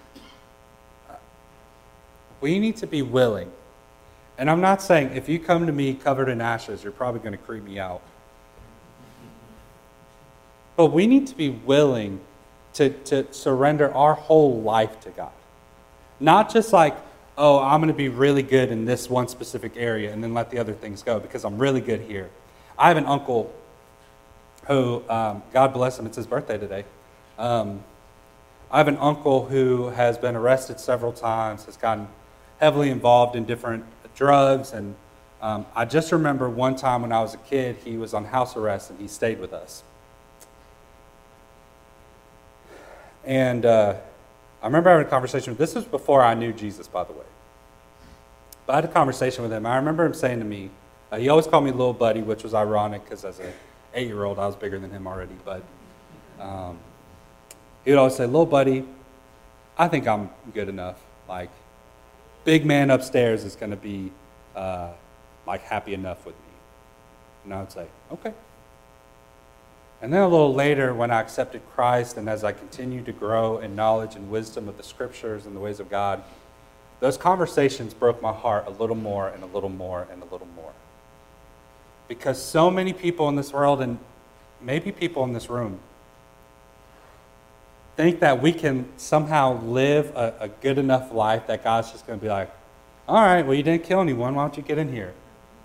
We need to be willing. And I'm not saying if you come to me covered in ashes, you're probably going to creep me out. But we need to be willing to, to surrender our whole life to God. Not just like, oh, I'm going to be really good in this one specific area and then let the other things go because I'm really good here. I have an uncle who, um, God bless him, it's his birthday today. Um, I have an uncle who has been arrested several times, has gotten heavily involved in different drugs, and um, I just remember one time when I was a kid, he was on house arrest and he stayed with us. And uh, I remember having a conversation, this was before I knew Jesus, by the way. But I had a conversation with him. I remember him saying to me, uh, he always called me little buddy, which was ironic because as an eight-year-old, I was bigger than him already, but um, he would always say, little buddy, I think I'm good enough. Like, big man upstairs is going to be, uh, like, happy enough with me. And I would say, okay. And then a little later, when I accepted Christ and as I continued to grow in knowledge and wisdom of the Scriptures and the ways of God, those conversations broke my heart a little more and a little more and a little more. Because so many people in this world, and maybe people in this room, think that we can somehow live a, a good enough life that God's just going to be like, all right, well, you didn't kill anyone. Why don't you get in here?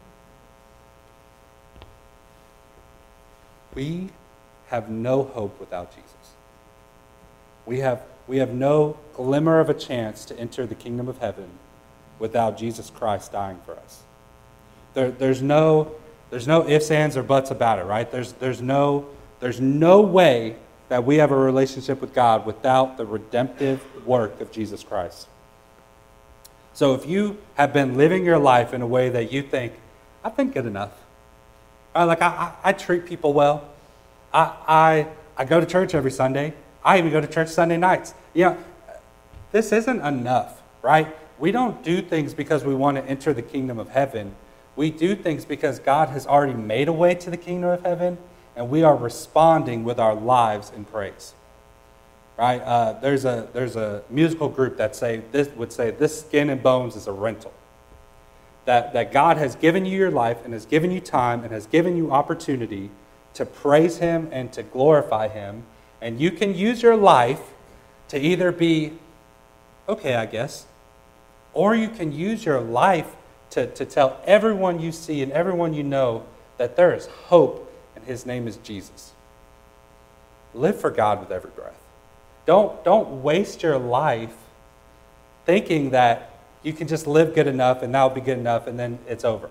We have no hope without Jesus. We have, we have no glimmer of a chance to enter the kingdom of heaven without Jesus Christ dying for us. There, there's no, there's no ifs, ands, or buts about it, right? There's, there's no, there's no way that we have a relationship with God without the redemptive work of Jesus Christ. So if you have been living your life in a way that you think, I've been good enough. Uh, like I, I, I treat people well. I, I, I go to church every Sunday. I even go to church Sunday nights. You know, this isn't enough, right? We don't do things because we want to enter the kingdom of heaven. We do things because God has already made a way to the kingdom of heaven, and we are responding with our lives in praise, right? Uh, there's a there's a musical group that say this would say this skin and bones is a rental. That that God has given you your life and has given you time and has given you opportunity to praise Him and to glorify Him, and you can use your life to either be okay, I guess, or you can use your life to to tell everyone you see and everyone you know that there is hope. His name is Jesus. Live for God with every breath. Don't, don't waste your life thinking that you can just live good enough and that'll be good enough and then it's over.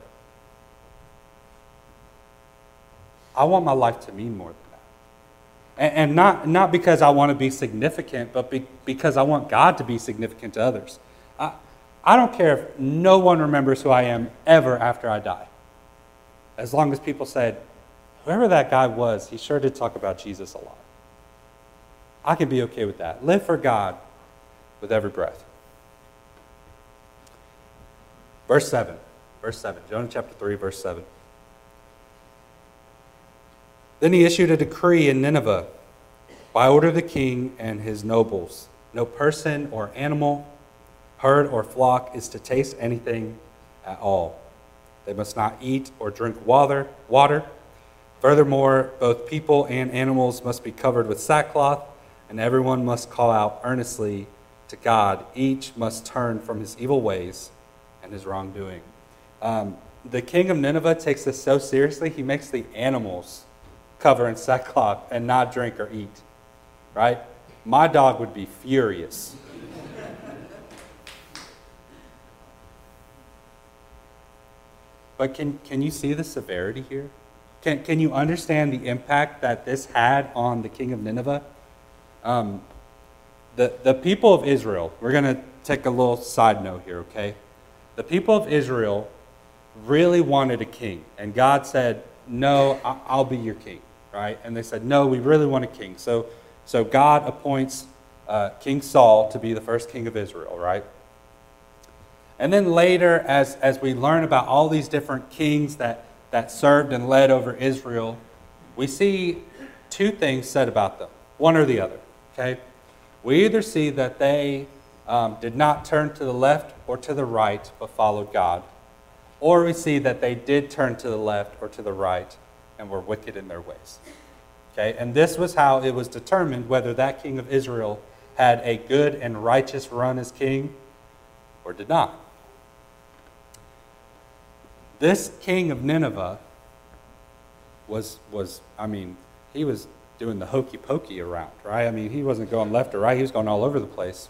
I want my life to mean more than that. And, and not, not because I want to be significant, but be, because I want God to be significant to others. I, I don't care if no one remembers who I am ever after I die. as long as people said, whoever that guy was, he sure did talk about Jesus a lot. I can be okay with that. Live for God with every breath. Verse seven. Verse seven. Jonah chapter three, verse seven. Then he issued a decree in Nineveh by order of the king and his nobles. No person or animal, herd or flock is to taste anything at all. They must not eat or drink water. water. Furthermore, both people and animals must be covered with sackcloth, and everyone must call out earnestly to God. Each must turn from his evil ways and his wrongdoing. Um, the king of Nineveh takes this so seriously, he makes the animals cover in sackcloth and not drink or eat. Right? My dog would be furious. But can, can you see the severity here? Can, can you understand the impact that this had on the king of Nineveh? Um, the, the people of Israel, we're going to take a little side note here, okay? The people of Israel really wanted a king. And God said, no, I'll be your king, right? And they said, no, we really want a king. So, so God appoints uh, King Saul to be the first king of Israel, right? And then later, as, as we learn about all these different kings that, that served and led over Israel, we see two things said about them, one or the other, okay? We either see that they um, did not turn to the left or to the right, but followed God, or we see that they did turn to the left or to the right and were wicked in their ways, okay? And this was how it was determined whether that king of Israel had a good and righteous run as king or did not. This king of Nineveh was, was, I mean, he was doing the hokey pokey around, right? I mean, he wasn't going left or right, he was going all over the place.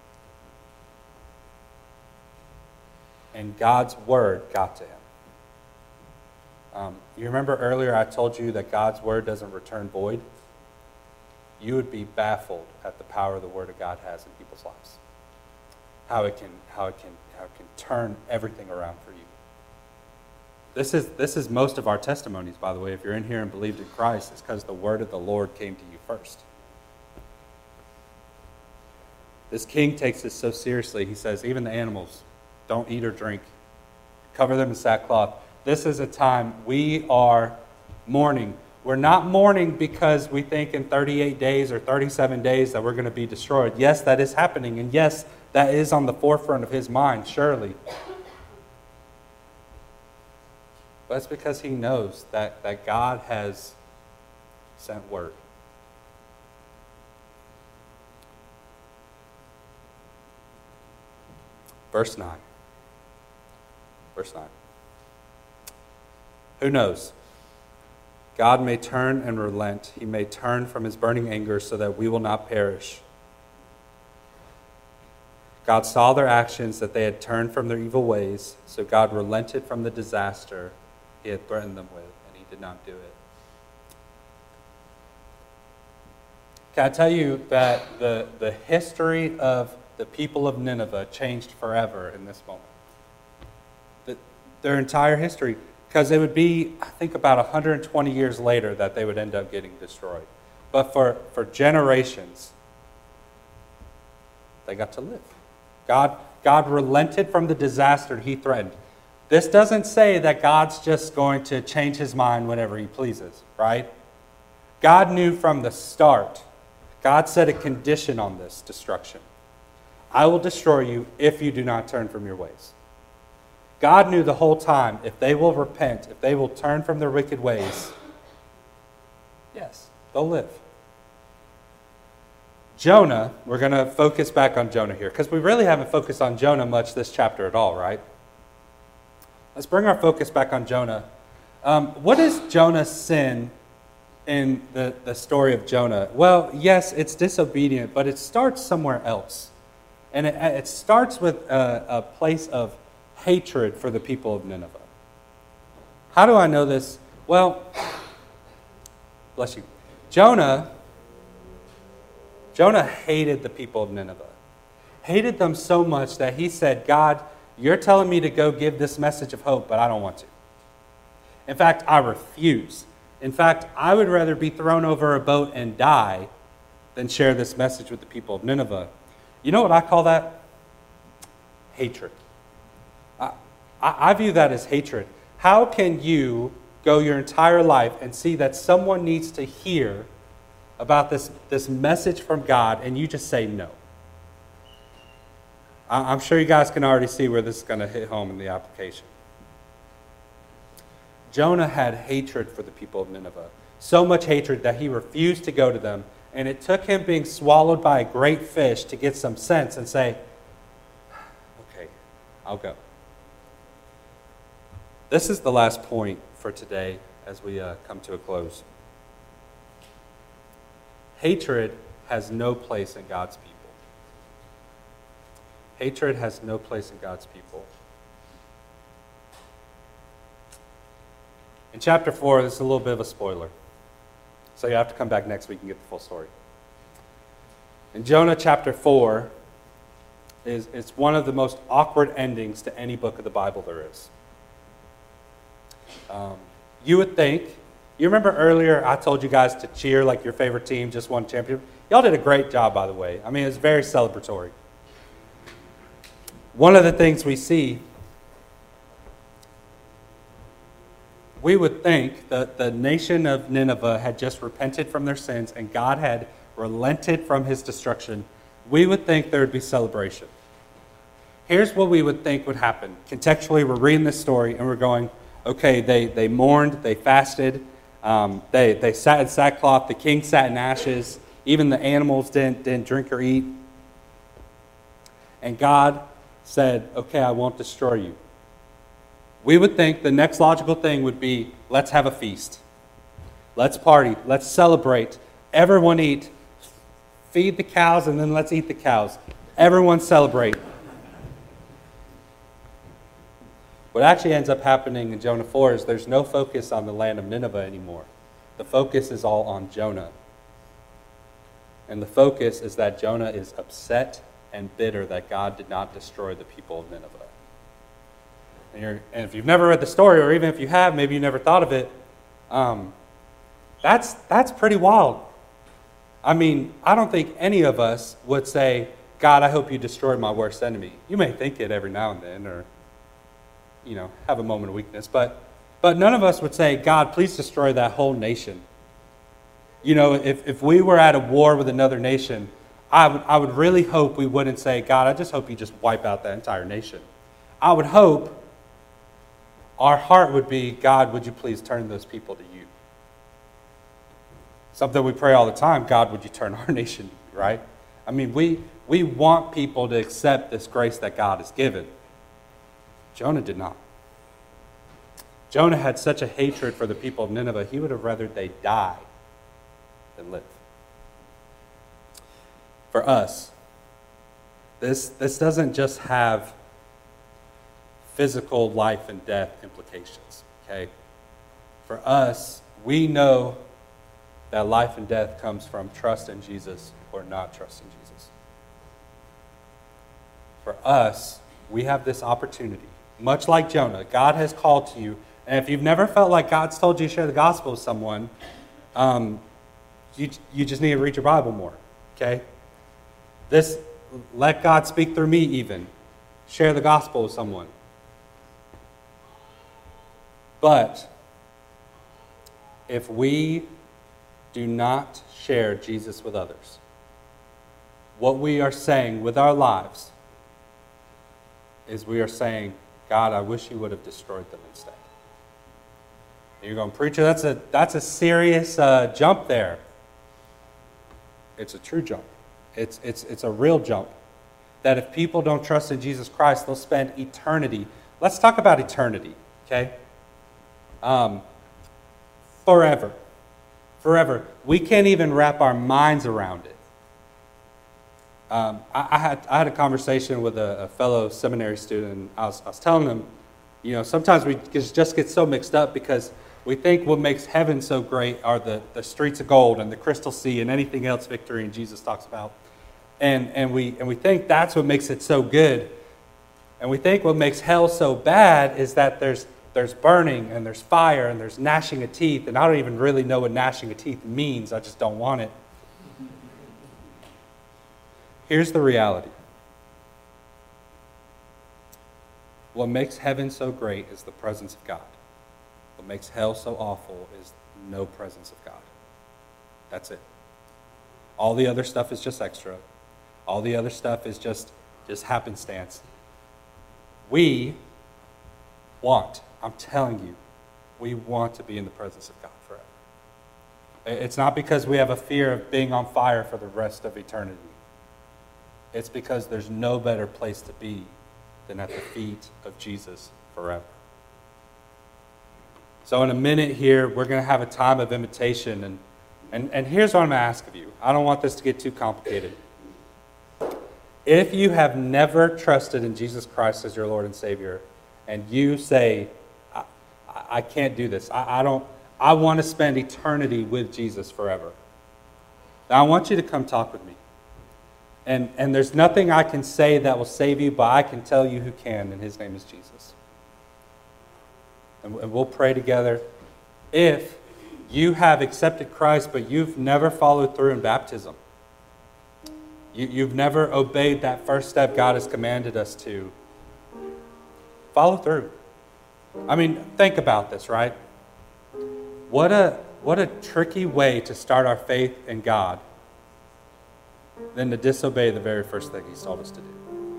And God's word got to him. Um, you remember earlier I told you that God's word doesn't return void? You would be baffled at the power the word of God has in people's lives. How it can, how it can, how it can turn everything around for you. This is, this is most of our testimonies, by the way. If you're in here and believed in Christ, it's because the word of the Lord came to you first. This king takes this so seriously. He says, even the animals, don't eat or drink. Cover them in sackcloth. This is a time we are mourning. We're not mourning because we think in thirty-eight days or thirty-seven days that we're going to be destroyed. Yes, that is happening. And yes, that is on the forefront of his mind, surely. But it's because he knows that, that God has sent word. Verse nine. Verse nine. Who knows? God may turn and relent. He may turn from his burning anger so that we will not perish. God saw their actions, that they had turned from their evil ways, so God relented from the disaster he had threatened them with, and he did not do it. Can I tell you that the, the history of the people of Nineveh changed forever in this moment? The, their entire history, because it would be, I think, about one hundred twenty years later that they would end up getting destroyed. But for, for generations, they got to live. God, God relented from the disaster he threatened. This doesn't say that God's just going to change his mind whenever he pleases, right? God knew from the start. God set a condition on this destruction. I will destroy you if you do not turn from your ways. God knew the whole time, if they will repent, if they will turn from their wicked ways, yes, they'll live. Jonah, we're going to focus back on Jonah here, because we really haven't focused on Jonah much this chapter at all, right? Let's bring our focus back on Jonah. Um, what is Jonah's sin in the, the story of Jonah? Well, yes, it's disobedient, but it starts somewhere else. And it, it starts with a, a place of hatred for the people of Nineveh. How do I know this? Well, bless you. Jonah, Jonah hated the people of Nineveh. Hated them so much that he said, God, you're telling me to go give this message of hope, but I don't want to. In fact, I refuse. In fact, I would rather be thrown over a boat and die than share this message with the people of Nineveh. You know what I call that? Hatred. I, I, I view that as hatred. How can you go your entire life and see that someone needs to hear about this, this message from God and you just say no? I, I'm sure you guys can already see where this is going to hit home in the application. Jonah had hatred for the people of Nineveh. So much hatred that he refused to go to them. And it took him being swallowed by a great fish to get some sense and say, okay, I'll go. This is the last point for today as we uh, come to a close. Hatred has no place in God's people. Hatred has no place in God's people. In chapter four, this is a little bit of a spoiler. So you have to come back next week and get the full story. In Jonah chapter four, is it's one of the most awkward endings to any book of the Bible there is. Um, you would think, you remember earlier I told you guys to cheer like your favorite team just won championship? Y'all did a great job, by the way. I mean, it's very celebratory. One of the things we see, we would think that the nation of Nineveh had just repented from their sins and God had relented from his destruction. We would think there would be celebration. Here's what we would think would happen. Contextually, we're reading this story and we're going, okay, they, they mourned, they fasted, um, they, they sat in sackcloth, the king sat in ashes, even the animals didn't, didn't drink or eat. And God said, okay, I won't destroy you. We would think the next logical thing would be, let's have a feast. Let's party. Let's celebrate. Everyone eat. Feed the cows and then let's eat the cows. Everyone celebrate. What actually ends up happening in Jonah four is there's no focus on the land of Nineveh anymore. The focus is all on Jonah. And the focus is that Jonah is upset and bitter that God did not destroy the people of Nineveh. And, you're, and if you've never read the story, or even if you have, maybe you never thought of it, um, that's, that's pretty wild. I mean, I don't think any of us would say, God, I hope you destroyed my worst enemy. You may think it every now and then, or, you know, have a moment of weakness, but, but none of us would say, God, please destroy that whole nation. You know, if, if we were at a war with another nation, I would, I would really hope we wouldn't say, God, I just hope you just wipe out that entire nation. I would hope our heart would be, God, would you please turn those people to you? Something we pray all the time, God, would you turn our nation, right? I mean, we, we want people to accept this grace that God has given. Jonah did not. Jonah had such a hatred for the people of Nineveh, he would have rather they die than live. For us, this, this doesn't just have physical life and death implications, okay? For us, we know that life and death comes from trust in Jesus or not trust in Jesus. For us, we have this opportunity, much like Jonah. God has called to you, and if you've never felt like God's told you to share the gospel with someone, um, you, you just need to read your Bible more, okay? This, let God speak through me even. Share the gospel with someone. But if we do not share Jesus with others, what we are saying with our lives is we are saying, God, I wish you would have destroyed them instead. And you're going, preacher, that's a, that's a serious uh, jump there. It's a true jump. It's, it's, it's a real jump. That if people don't trust in Jesus Christ, they'll spend eternity. Let's talk about eternity, okay? Um, forever. Forever. We can't even wrap our minds around it. Um, I, I, had, I had a conversation with a, a fellow seminary student, and I was, I was telling him, you know, sometimes we just get so mixed up because we think what makes heaven so great are the, the streets of gold and the crystal sea and anything else Victory and Jesus talks about. And, and, we, and we think that's what makes it so good. And we think what makes hell so bad is that there's there's burning and there's fire and there's gnashing of teeth, and I don't even really know what gnashing of teeth means. I just don't want it. Here's the reality. What makes heaven so great is the presence of God. What makes hell so awful is no presence of God. That's it. All the other stuff is just extra. All the other stuff is just, just happenstance. We want, I'm telling you, we want to be in the presence of God forever. It's not because we have a fear of being on fire for the rest of eternity. It's because there's no better place to be than at the feet of Jesus forever. So in a minute here, we're going to have a time of invitation. And, and, and here's what I'm going to ask of you. I don't want this to get too complicated. If you have never trusted in Jesus Christ as your Lord and Savior, and you say, I, I can't do this. I, I don't. I want to spend eternity with Jesus forever. Now I want you to come talk with me. And, and there's nothing I can say that will save you, but I can tell you who can, and his name is Jesus. And, and we'll pray together. If you have accepted Christ, but you've never followed through in baptism, you, you've never obeyed that first step God has commanded us to, follow through. I mean, think about this, right? What a, what a tricky way to start our faith in God than to disobey the very first thing he's told us to do.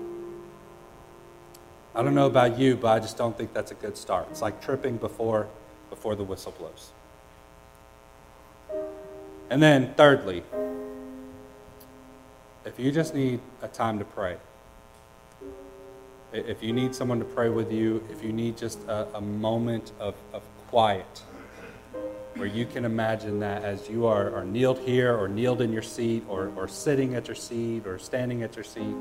I don't know about you, but I just don't think that's a good start. It's like tripping before, before the whistle blows. And then thirdly, if you just need a time to pray, if you need someone to pray with you, if you need just a, a moment of, of quiet, where you can imagine that as you are, are kneeled here or kneeled in your seat or, or sitting at your seat or standing at your seat,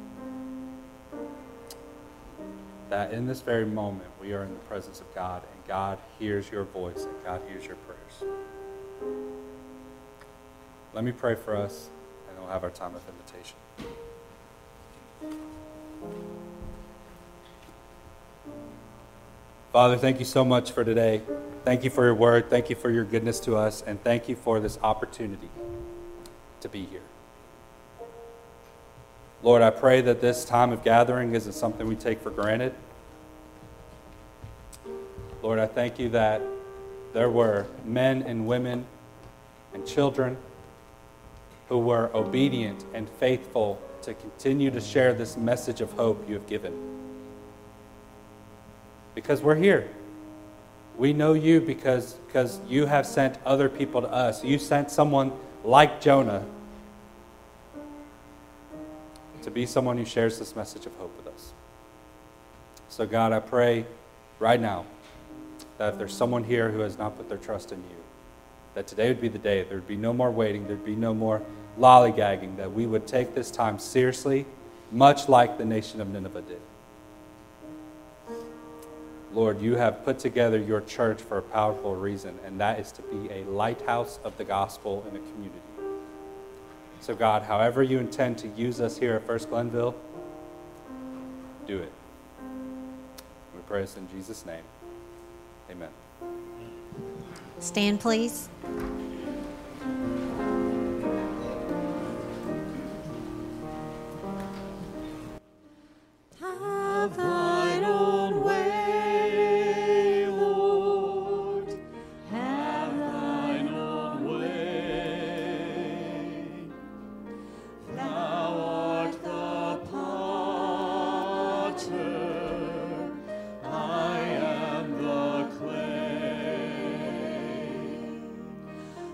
that in this very moment we are in the presence of God, and God hears your voice and God hears your prayers. Let me pray for us, and we'll have our time of invitation. Father, thank you so much for today. Thank you for your word. Thank you for your goodness to us. And thank you for this opportunity to be here. Lord, I pray that this time of gathering isn't something we take for granted. Lord, I thank you that there were men and women and children who were obedient and faithful to continue to share this message of hope you have given. Because we're here. We know you because, because you have sent other people to us. You sent someone like Jonah to be someone who shares this message of hope with us. So God, I pray right now that if there's someone here who has not put their trust in you, that today would be the day. There would be no more waiting. There would be no more lollygagging, that we would take this time seriously, much like the nation of Nineveh did. Lord, you have put together your church for a powerful reason, and that is to be a lighthouse of the gospel in a community. So God, however you intend to use us here at First Glenville, do it. We pray this in Jesus' name. Amen. Stand, please. Have thine own way, Lord. Have thine own way. Thou art the potter, I am the clay.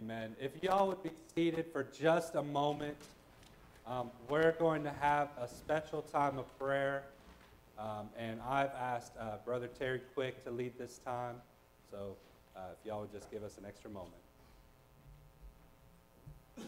Amen. If y'all would be seated for just a moment, um, we're going to have a special time of prayer. Um, and I've asked uh, Brother Terry Quick to lead this time. So uh, if y'all would just give us an extra moment.